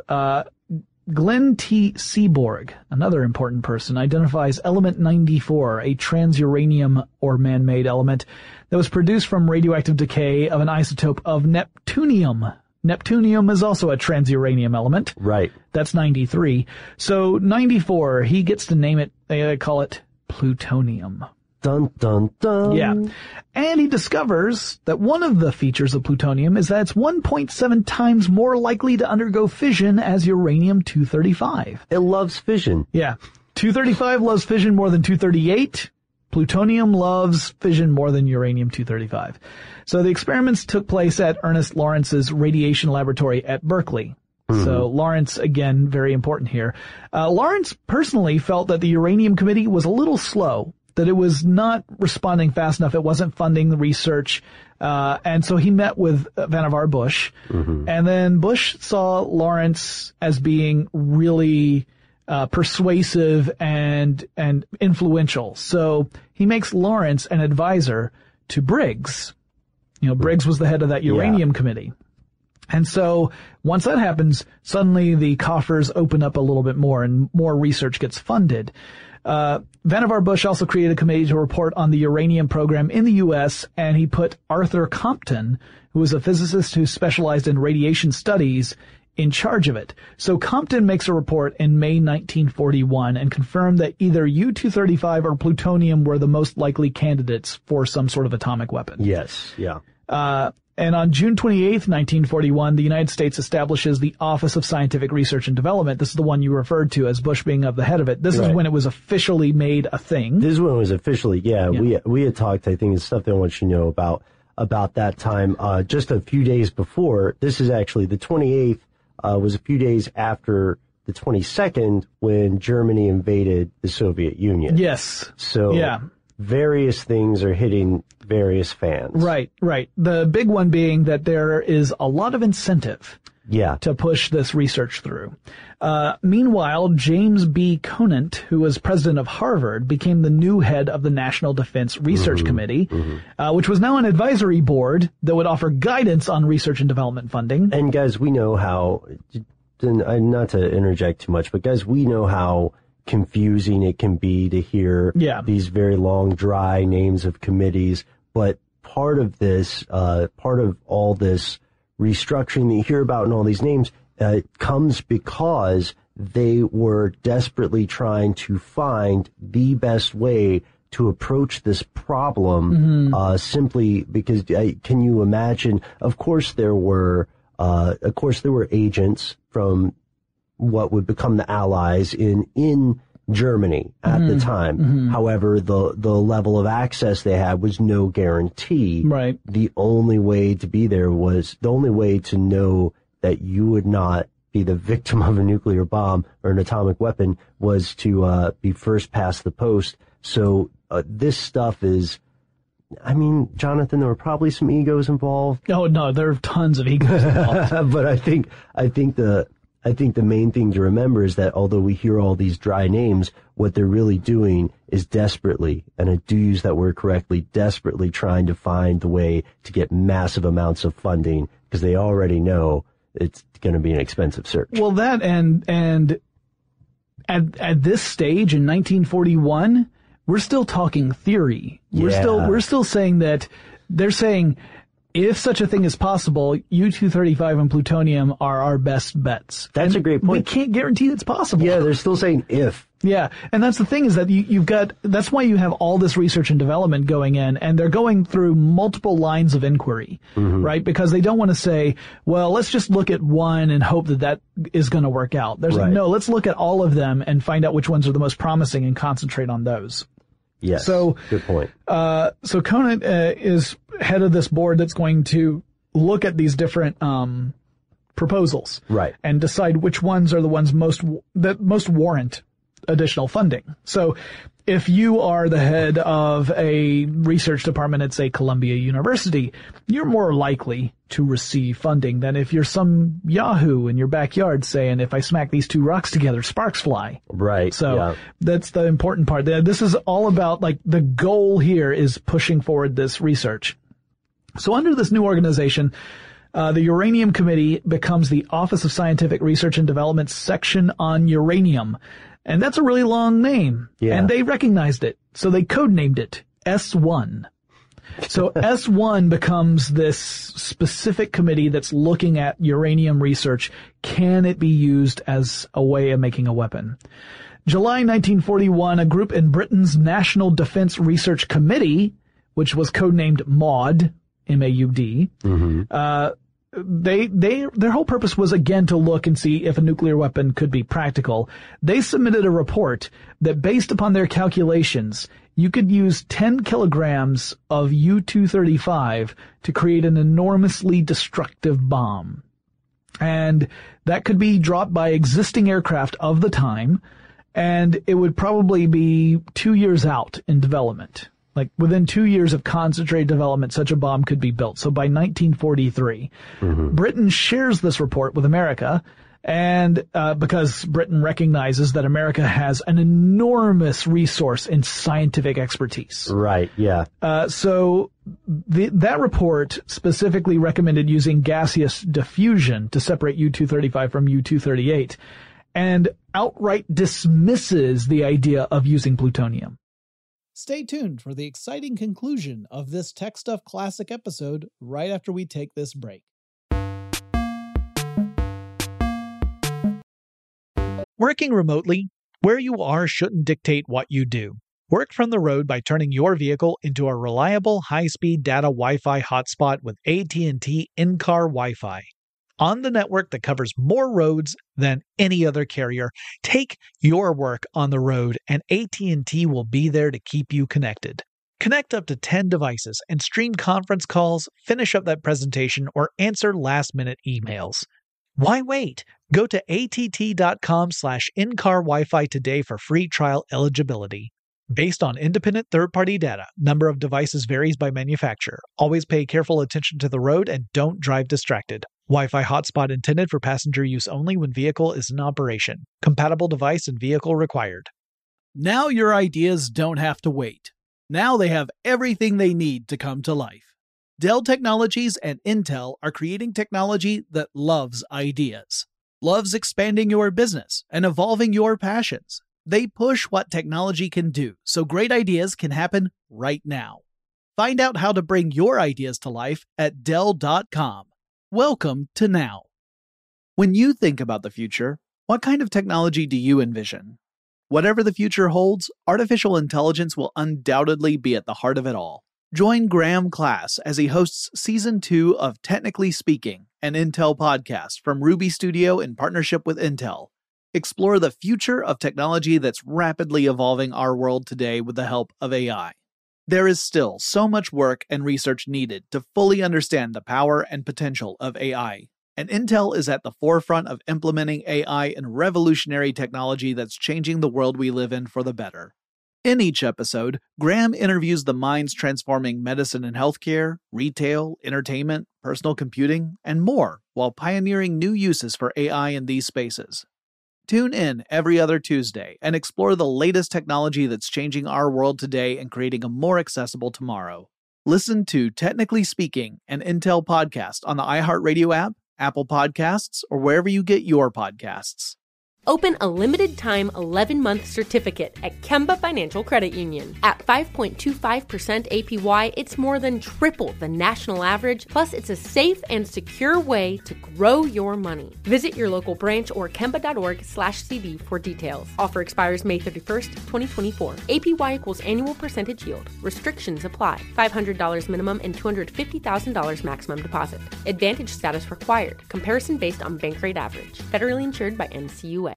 Glenn T. Seaborg, another important person, identifies element 94, a transuranium or man-made element that was produced from radioactive decay of an isotope of neptunium. Neptunium is also a transuranium element.
Right.
That's 93. So 94, he gets to name it, they call it plutonium.
Dun, dun, dun.
Yeah. And he discovers that one of the features of plutonium is that it's 1.7 times more likely to undergo fission as uranium-235.
It loves fission.
Yeah. 235 loves fission more than 238. Plutonium loves fission more than uranium-235. So the experiments took place at Ernest Lawrence's radiation laboratory at Berkeley. So Lawrence, again, very important here. Lawrence personally felt that the Uranium Committee was a little slow, that it was not responding fast enough. It wasn't funding the research. And so he met with Vannevar Bush. And then Bush saw Lawrence as being really persuasive and influential. So he makes Lawrence an advisor to Briggs. Briggs was the head of that uranium committee. And so once that happens, suddenly the coffers open up a little bit more and more research gets funded. Vannevar Bush also created a committee to report on the uranium program in the U.S., and he put Arthur Compton, who was a physicist who specialized in radiation studies, in charge of it. So Compton makes a report in May 1941 and confirmed that either U-235 or plutonium were the most likely candidates for some sort of atomic weapon.
Yes, yeah.
And on June 28th, 1941, the United States establishes the Office of Scientific Research and Development. This is the one you referred to as Bush being of the head of it. This is when it was officially made a thing.
This is when it was officially, we had talked, I think, it's stuff I want you to know about that time. Just a few days before, this is actually the 28th, was a few days after the 22nd when Germany invaded the Soviet Union.
Yes.
So, various things are hitting various fans.
Right. The big one being that there is a lot of incentive to push this research through. Meanwhile, James B. Conant, who was president of Harvard, became the new head of the National Defense Research Committee, which was now an advisory board that would offer guidance on research and development funding.
And guys, we know how, not to interject too much, but guys, we know how confusing it can be to hear these very long, dry names of committees. But part of this, part of all this restructuring that you hear about in all these names, comes because they were desperately trying to find the best way to approach this problem, simply because, can you imagine, of course there were agents from what would become the Allies in Germany at the time. However, the level of access they had was no guarantee.
Right.
The only way to be there was, the only way to know that you would not be the victim of a nuclear bomb or an atomic weapon was to be first past the post. So this stuff is, I mean, Jonathan, there were probably some egos involved.
Oh no, there are tons of egos involved.
But I think I think the main thing to remember is that although we hear all these dry names, what they're really doing is desperately, and I do use that word correctly, desperately trying to find the way to get massive amounts of funding because they already know it's going to be an expensive search.
Well, that and at this stage in 1941, we're still talking theory. We're still saying that they're saying if such a thing is possible, U-235 and plutonium are our best bets.
That's a great point.
We can't guarantee it's possible.
Yeah, they're still saying if.
Yeah, and that's the thing is that you've got, that's why you have all this research and development going in, and they're going through multiple lines of inquiry, right? Because they don't want to say, well, let's just look at one and hope that is going to work out. There's like, no, let's look at all of them and find out which ones are the most promising and concentrate on those.
Yes.
So,
good point.
So Conant is head of this board that's going to look at these different proposals,
right,
and decide which ones are the ones that most warrant additional funding. So, if you are the head of a research department at, say, Columbia University, you're more likely to receive funding than if you're some Yahoo in your backyard saying, if I smack these two rocks together, sparks fly.
Right.
So that's the important part. This is all about, like, the goal here is pushing forward this research. So under this new organization, the Uranium Committee becomes the Office of Scientific Research and Development Section on Uranium. And that's a really long name. Yeah. And they recognized it. So they codenamed it S1. So S1 becomes this specific committee that's looking at uranium research. Can it be used as a way of making a weapon? July 1941, a group in Britain's National Defense Research Committee, which was codenamed MAUD, M-A-U-D, their whole purpose was again to look and see if a nuclear weapon could be practical. They submitted a report that based upon their calculations, you could use 10 kilograms of U-235 to create an enormously destructive bomb. And that could be dropped by existing aircraft of the time, and it would probably be 2 years out in development. Like within 2 years of concentrated development, such a bomb could be built. So by 1943, Britain shares this report with America, and because Britain recognizes that America has an enormous resource in scientific expertise.
Right. Yeah.
So that report specifically recommended using gaseous diffusion to separate U-235 from U-238, and outright dismisses the idea of using plutonium.
Stay tuned for the exciting conclusion of this Tech Stuff Classic episode right after we take this break.
Working remotely, where you are shouldn't dictate what you do. Work from the road by turning your vehicle into a reliable high-speed data Wi-Fi hotspot with AT&T in-car Wi-Fi. On the network that covers more roads than any other carrier, take your work on the road and AT&T will be there to keep you connected. Connect up to 10 devices and stream conference calls, finish up that presentation, or answer last-minute emails. Why wait? Go to att.com/in-car Wi-Fi today for free trial eligibility. Based on independent third-party data, number of devices varies by manufacturer. Always pay careful attention to the road and don't drive distracted. Wi-Fi hotspot intended for passenger use only when vehicle is in operation. Compatible device and vehicle required.
Now your ideas don't have to wait. Now they have everything they need to come to life. Dell Technologies and Intel are creating technology that loves ideas, loves expanding your business and evolving your passions. They push what technology can do so great ideas can happen right now. Find out how to bring your ideas to life at Dell.com. Welcome to now. When you think about the future, what kind of technology do you envision? Whatever the future holds, artificial intelligence will undoubtedly be at the heart of it all. Join Graham Class as he hosts Season 2 of Technically Speaking, an Intel podcast from Ruby Studio in partnership with Intel. Explore the future of technology that's rapidly evolving our world today with the help of AI. There is still so much work and research needed to fully understand the power and potential of AI, and Intel is at the forefront of implementing AI in revolutionary technology that's changing the world we live in for the better. In each episode, Graham interviews the minds transforming medicine and healthcare, retail, entertainment, personal computing, and more while pioneering new uses for AI in these spaces. Tune in every other Tuesday and explore the latest technology that's changing our world today and creating a more accessible tomorrow. Listen to Technically Speaking, an Intel podcast on the iHeartRadio app, Apple Podcasts, or wherever you get your podcasts.
Open a limited-time 11-month certificate at Kemba Financial Credit Union. At 5.25% APY, it's more than triple the national average, plus it's a safe and secure way to grow your money. Visit your local branch or kemba.org/cb for details. Offer expires May 31st, 2024. APY equals annual percentage yield. Restrictions apply. $500 minimum and $250,000 maximum deposit. Advantage status required. Comparison based on bank rate average. Federally insured by NCUA.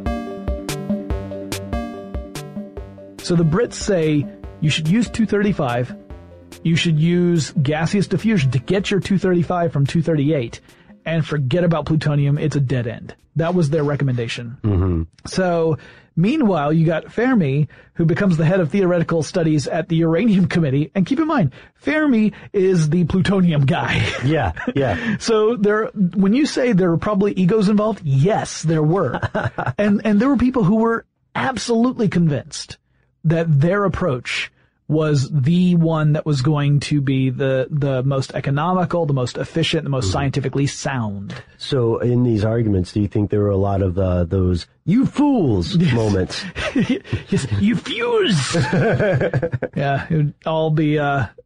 So the Brits say you should use 235, you should use gaseous diffusion to get your 235 from 238, and forget about plutonium, it's a dead end. That was their recommendation.
Mm-hmm.
So, meanwhile, you got Fermi, who becomes the head of theoretical studies at the Uranium Committee, and keep in mind, Fermi is the plutonium guy.
Yeah, yeah.
So when you say there were probably egos involved, yes, there were. and there were people who were absolutely convinced that their approach was the one that was going to be the most economical, the most efficient, the most scientifically sound.
So in these arguments, do you think there were a lot of those "you fools" moments?
Yes, you fuse. Yeah, it would all be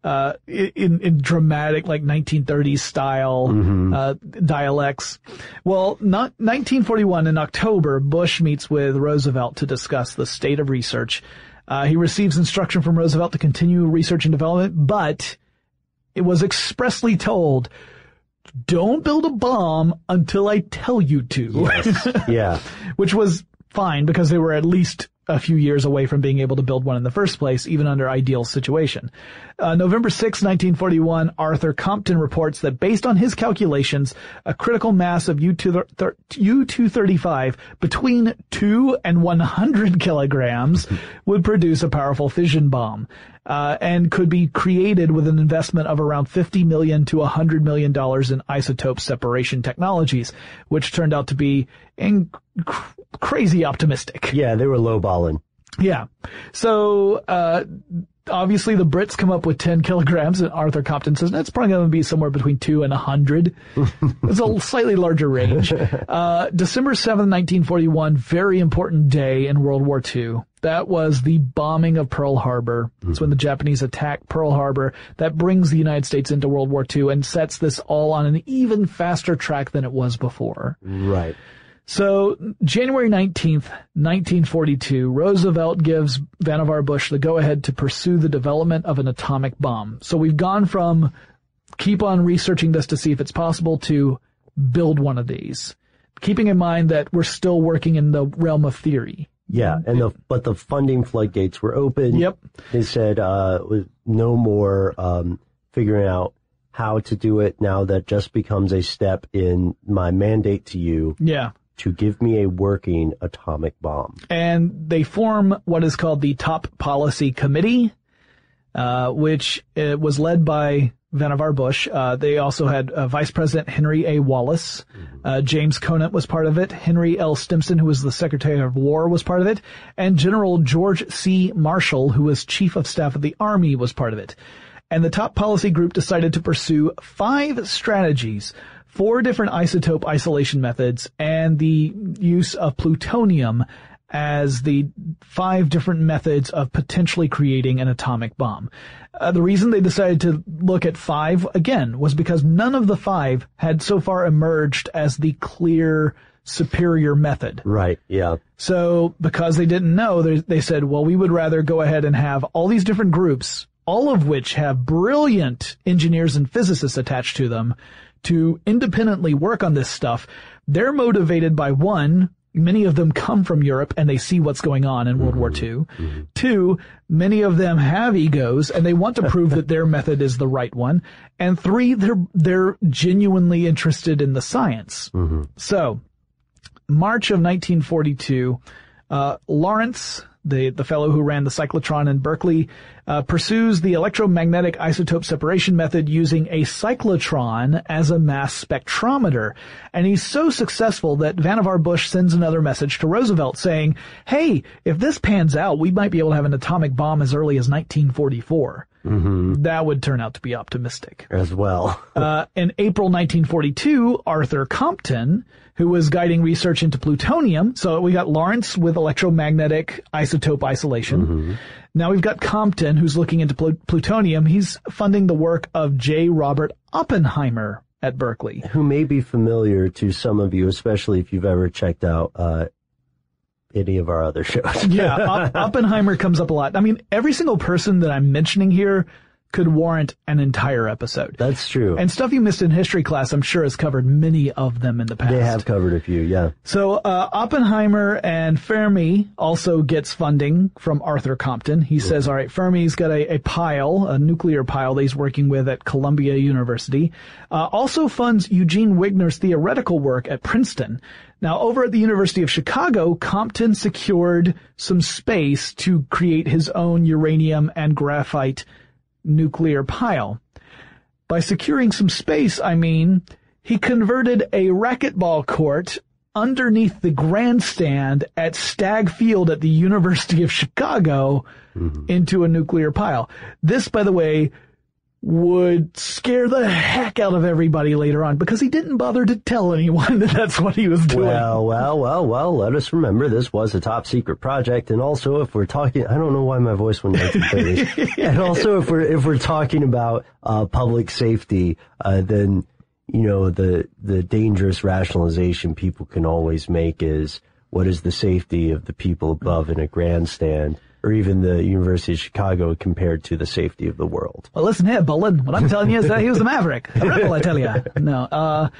in dramatic, like 1930s style dialects. Well, 1941 in October, Bush meets with Roosevelt to discuss the state of research. He receives instruction from Roosevelt to continue research and development, but it was expressly told, don't build a bomb until I tell you to.
Yes. Yeah.
Which was fine because they were at least a few years away from being able to build one in the first place, even under ideal situation. November 6, 1941, Arthur Compton reports that based on his calculations, a critical mass of U-235 between 2 and 100 kilograms would produce a powerful fission bomb, and could be created with an investment of around $50 million to $100 million in isotope separation technologies, which turned out to be crazy optimistic.
Yeah, they were lowballing.
Yeah. So, obviously the Brits come up with 10 kilograms, and Arthur Compton says that's probably going to be somewhere between 2 and 100. It's a slightly larger range. December 7th, 1941, very important day in World War II. That was the bombing of Pearl Harbor. It's when the Japanese attack Pearl Harbor. That brings the United States into World War II and sets this all on an even faster track than it was before.
Right.
So, January 19th, 1942, Roosevelt gives Vannevar Bush the go-ahead to pursue the development of an atomic bomb. So we've gone from keep on researching this to see if it's possible to build one of these, keeping in mind that we're still working in the realm of theory.
Yeah, but the funding floodgates were open.
Yep.
They said no more figuring out how to do it. Now that just becomes a step in my mandate to you.
Yeah.
To give me a working atomic bomb.
And they form what is called the Top Policy Committee, which was led by Vannevar Bush. They also had Vice President Henry A. Wallace. James Conant was part of it. Henry L. Stimson, who was the Secretary of War, was part of it. And General George C. Marshall, who was Chief of Staff of the Army, was part of it. And the Top Policy Group decided to pursue 5 strategies, 4 different isotope isolation methods, and the use of plutonium as the 5 different methods of potentially creating an atomic bomb. The reason they decided to look at 5, again, was because none of the 5 had so far emerged as the clear, superior method.
Right, yeah.
So, because they didn't know, they said, well, we would rather go ahead and have all these different groups, all of which have brilliant engineers and physicists attached to them, to independently work on this stuff. They're motivated by, 1, many of them come from Europe and they see what's going on in World War II. 2, many of them have egos and they want to prove that their method is the right one. And 3, they're genuinely interested in the science. So, March of 1942, Lawrence, the fellow who ran the cyclotron in Berkeley, pursues the electromagnetic isotope separation method using a cyclotron as a mass spectrometer. And he's so successful that Vannevar Bush sends another message to Roosevelt saying, hey, if this pans out, we might be able to have an atomic bomb as early as 1944. Mm-hmm. That would turn out to be optimistic.
As well.
In April 1942, Arthur Compton, who was guiding research into plutonium, so we got Lawrence with electromagnetic isotope isolation. Mm-hmm. Now we've got Compton, who's looking into plutonium. He's funding the work of J. Robert Oppenheimer at Berkeley.
Who may be familiar to some of you, especially if you've ever checked out any of our other shows.
Yeah, Oppenheimer comes up a lot. I mean, every single person that I'm mentioning here could warrant an entire episode.
That's true.
And stuff you missed in history class, I'm sure, has covered many of them in the past.
They have covered a few, yeah.
So Oppenheimer and Fermi also gets funding from Arthur Compton. He says, all right, Fermi's got a nuclear pile that he's working with at Columbia University. Also funds Eugene Wigner's theoretical work at Princeton. Now, over at the University of Chicago, Compton secured some space to create his own uranium and graphite nuclear pile. By securing some space, I mean, he converted a racquetball court underneath the grandstand at Stagg Field at the University of Chicago into a nuclear pile. This, by the way, would scare the heck out of everybody later on because he didn't bother to tell anyone that that's what he was doing.
Well, let us remember this was a top secret project. And also if we're talking, I don't know why my voice went 1930s. And also if we're talking about, public safety, then, you know, the dangerous rationalization people can always make is what is the safety of the people above in a grandstand? Or even the University of Chicago compared to the safety of the world.
Well, listen here, Bullen. What I'm telling you is that he was a maverick. A rebel, I tell you. No.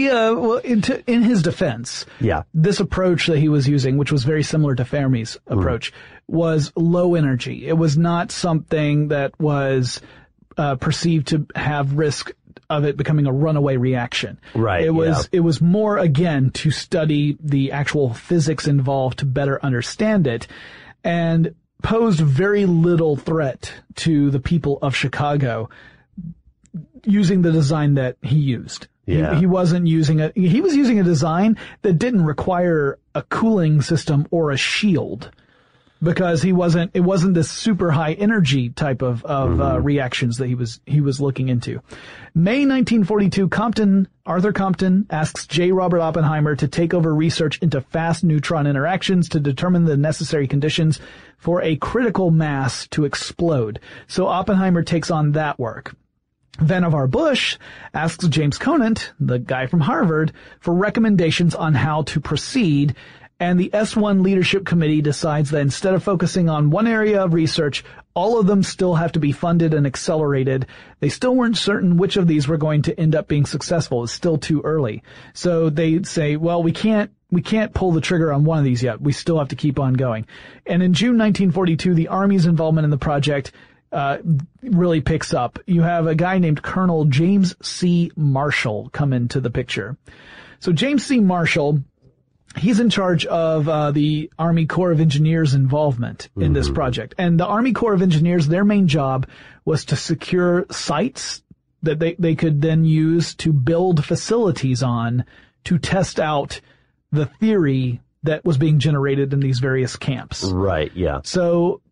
In his defense, this approach that he was using, which was very similar to Fermi's approach, was low energy. It was not something that was perceived to have risk of it becoming a runaway reaction.
Right.
It was more, again, to study the actual physics involved to better understand it. And posed very little threat to the people of Chicago using the design that he used.
Yeah.
He was using a design that didn't require a cooling system or a shield because it wasn't this super high energy type of reactions that he was looking into. May 1942, Arthur Compton asks J. Robert Oppenheimer to take over research into fast neutron interactions to determine the necessary conditions for a critical mass to explode. So Oppenheimer takes on that work. Vannevar Bush asks James Conant, the guy from Harvard, for recommendations on how to proceed, and the S1 Leadership Committee decides that instead of focusing on one area of research, all of them still have to be funded and accelerated. They still weren't certain which of these were going to end up being successful. It's still too early. So they say, well, we can't pull the trigger on one of these yet. We still have to keep on going. And in June 1942, the Army's involvement in the project really picks up. You have a guy named Colonel James C. Marshall come into the picture. So James C. Marshall, he's in charge of the Army Corps of Engineers involvement in this project. And the Army Corps of Engineers, their main job was to secure sites that they could then use to build facilities on to test out the theory that was being generated in these various camps.
Right, yeah.
So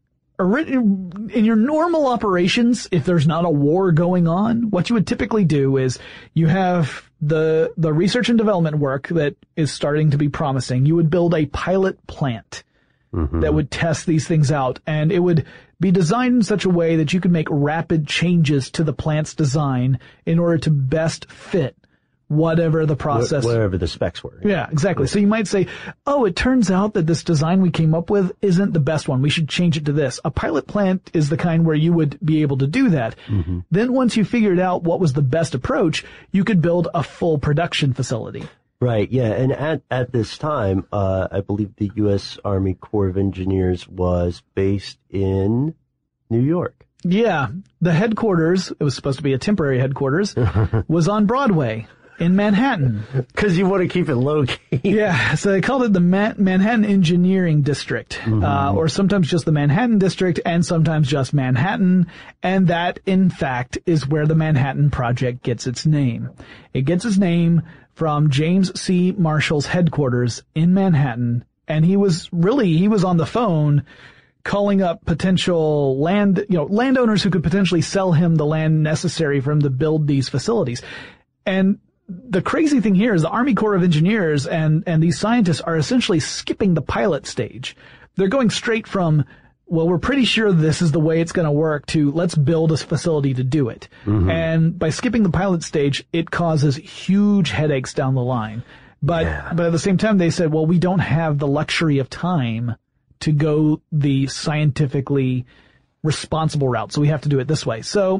in your normal operations, if there's not a war going on, what you would typically do is you have the research and development work that is starting to be promising. You would build a pilot plant that would test these things out, and it would be designed in such a way that you could make rapid changes to the plant's design in order to best fit whatever the process.
Whatever the specs were.
Yeah, exactly. So you might say, oh, it turns out that this design we came up with isn't the best one. We should change it to this. A pilot plant is the kind where you would be able to do that. Then once you figured out what was the best approach, you could build a full production facility.
Right, yeah. And at this time, I believe the U.S. Army Corps of Engineers was based in New York.
Yeah. The headquarters, it was supposed to be a temporary headquarters, was on Broadway. in Manhattan.
Because you want to keep it low-key.
Yeah, so they called it the Manhattan Engineering District, or sometimes just the Manhattan District, and sometimes just Manhattan, and that, in fact, is where the Manhattan Project gets its name. It gets its name from James C. Marshall's headquarters in Manhattan, and he was on the phone calling up potential landowners who could potentially sell him the land necessary for him to build these facilities. And the crazy thing here is the Army Corps of Engineers and these scientists are essentially skipping the pilot stage. They're going straight from, well, we're pretty sure this is the way it's going to work, to let's build a facility to do it. And by skipping the pilot stage, it causes huge headaches down the line. But at the same time, they said, well, we don't have the luxury of time to go the scientifically responsible route, so we have to do it this way. So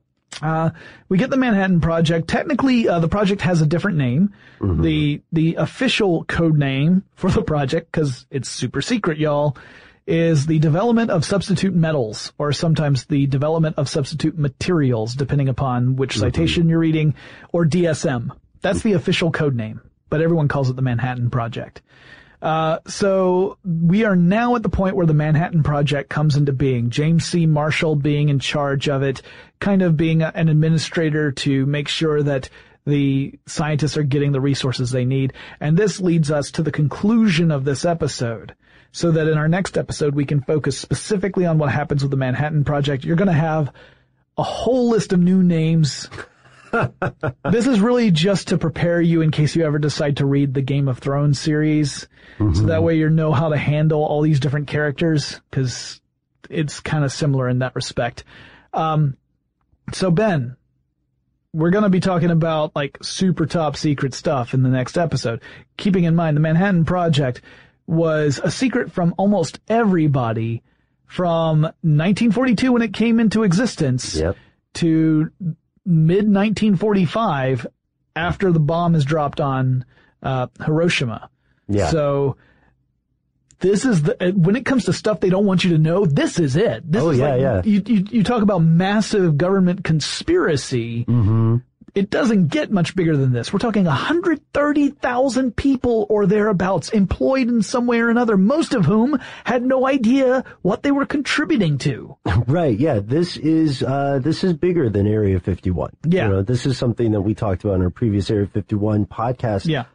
we get the Manhattan Project. Technically, the project has a different name. The official code name for the project, because it's super secret, y'all, is the Development of Substitute Metals, or sometimes the Development of Substitute Materials, depending upon which citation you're reading, or DSM. That's the official code name, but everyone calls it the Manhattan Project. So we are now at the point where the Manhattan Project comes into being. James C. Marshall being in charge of it, kind of being an administrator to make sure that the scientists are getting the resources they need. And this leads us to the conclusion of this episode, so that in our next episode we can focus specifically on what happens with the Manhattan Project. You're going to have a whole list of new names. This is really just to prepare you in case you ever decide to read the Game of Thrones series. So that way you know how to handle all these different characters, because it's kind of similar in that respect. So Ben, we're going to be talking about like super top secret stuff in the next episode. Keeping in mind the Manhattan Project was a secret from almost everybody from 1942 when it came into existence to mid-1945 after the bomb is dropped on Hiroshima. So this is when it comes to stuff they don't want you to know, this is it. This is You talk about massive government conspiracy. It doesn't get much bigger than this. We're talking 130,000 people or thereabouts employed in some way or another, most of whom had no idea what they were contributing to.
Right. Yeah. This is bigger than Area 51.
Yeah.
This is something that we talked about in our previous Area 51 podcast.
Yeah.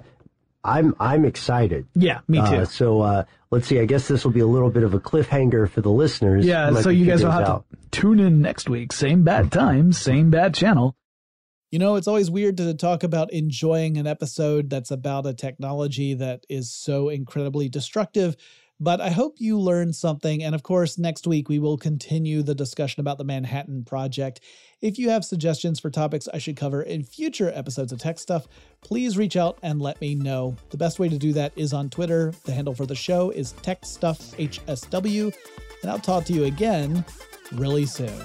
I'm excited.
Yeah, me too.
So let's see. I guess this will be a little bit of a cliffhanger for the listeners.
Yeah. So you guys will have to tune in next week. Same bad time, same bad channel. You know, it's always weird to talk about enjoying an episode that's about a technology that is so incredibly destructive, but I hope you learned something. And of course, next week we will continue the discussion about the Manhattan Project. If you have suggestions for topics I should cover in future episodes of Tech Stuff, please reach out and let me know. The best way to do that is on Twitter. The handle for the show is TechStuffHSW, and I'll talk to you again really soon.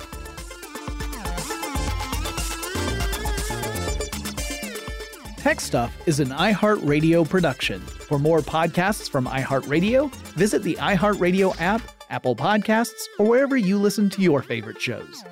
Tech Stuff is an iHeartRadio production. For more podcasts from iHeartRadio, visit the iHeartRadio app, Apple Podcasts, or wherever you listen to your favorite shows.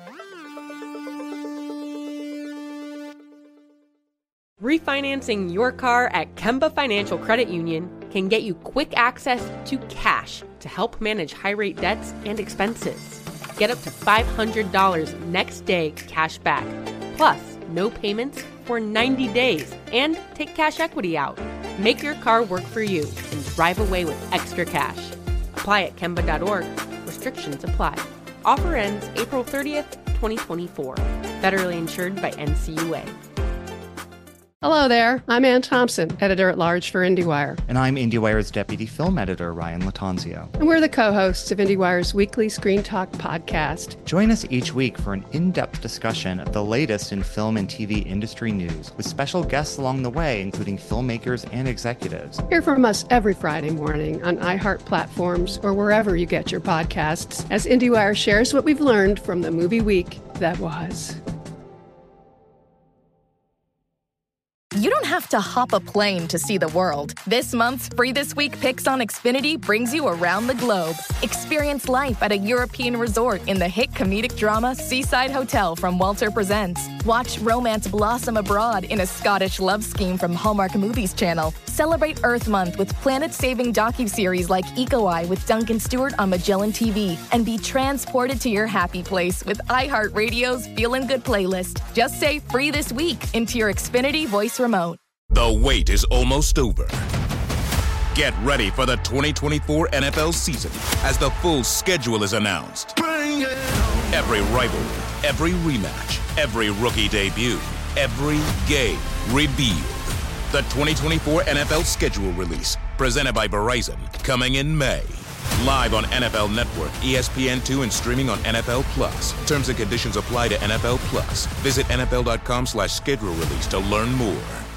Refinancing your car at Kemba Financial Credit Union can get you quick access to cash to help manage high-rate debts and expenses. Get up to $500 next day cash back, plus no payments for 90 days, and take cash equity out. Make your car work for you and drive away with extra cash. Apply at Kemba.org. Restrictions apply. Offer ends April 30th, 2024. Federally insured by NCUA.
Hello there. I'm Ann Thompson, editor-at-large for IndieWire.
And I'm IndieWire's deputy film editor, Ryan Latanzio.
And we're the co-hosts of IndieWire's weekly Screen Talk podcast.
Join us each week for an in-depth discussion of the latest in film and TV industry news, with special guests along the way, including filmmakers and executives.
Hear from us every Friday morning on iHeart platforms or wherever you get your podcasts, as IndieWire shares what we've learned from the movie week that was.
You don't have to hop a plane to see the world. This month's Free This Week picks on Xfinity brings you around the globe. Experience life at a European resort in the hit comedic drama Seaside Hotel from Walter Presents. Watch romance blossom abroad in a Scottish love scheme from Hallmark Movies Channel. Celebrate Earth Month with planet-saving docuseries like Eco Eye with Duncan Stewart on Magellan TV. And be transported to your happy place with iHeartRadio's Feelin' Good playlist. Just say Free This Week into your Xfinity voice remote.
The wait is almost over. Get ready for the 2024 NFL season as the full schedule is announced. Bring it on. Every rivalry, every rematch, every rookie debut, every game revealed. The 2024 NFL schedule release, presented by Verizon, coming in May. Live on NFL Network, ESPN2, and streaming on NFL Plus. Terms and conditions apply to NFL Plus. Visit NFL.com/schedule release to learn more.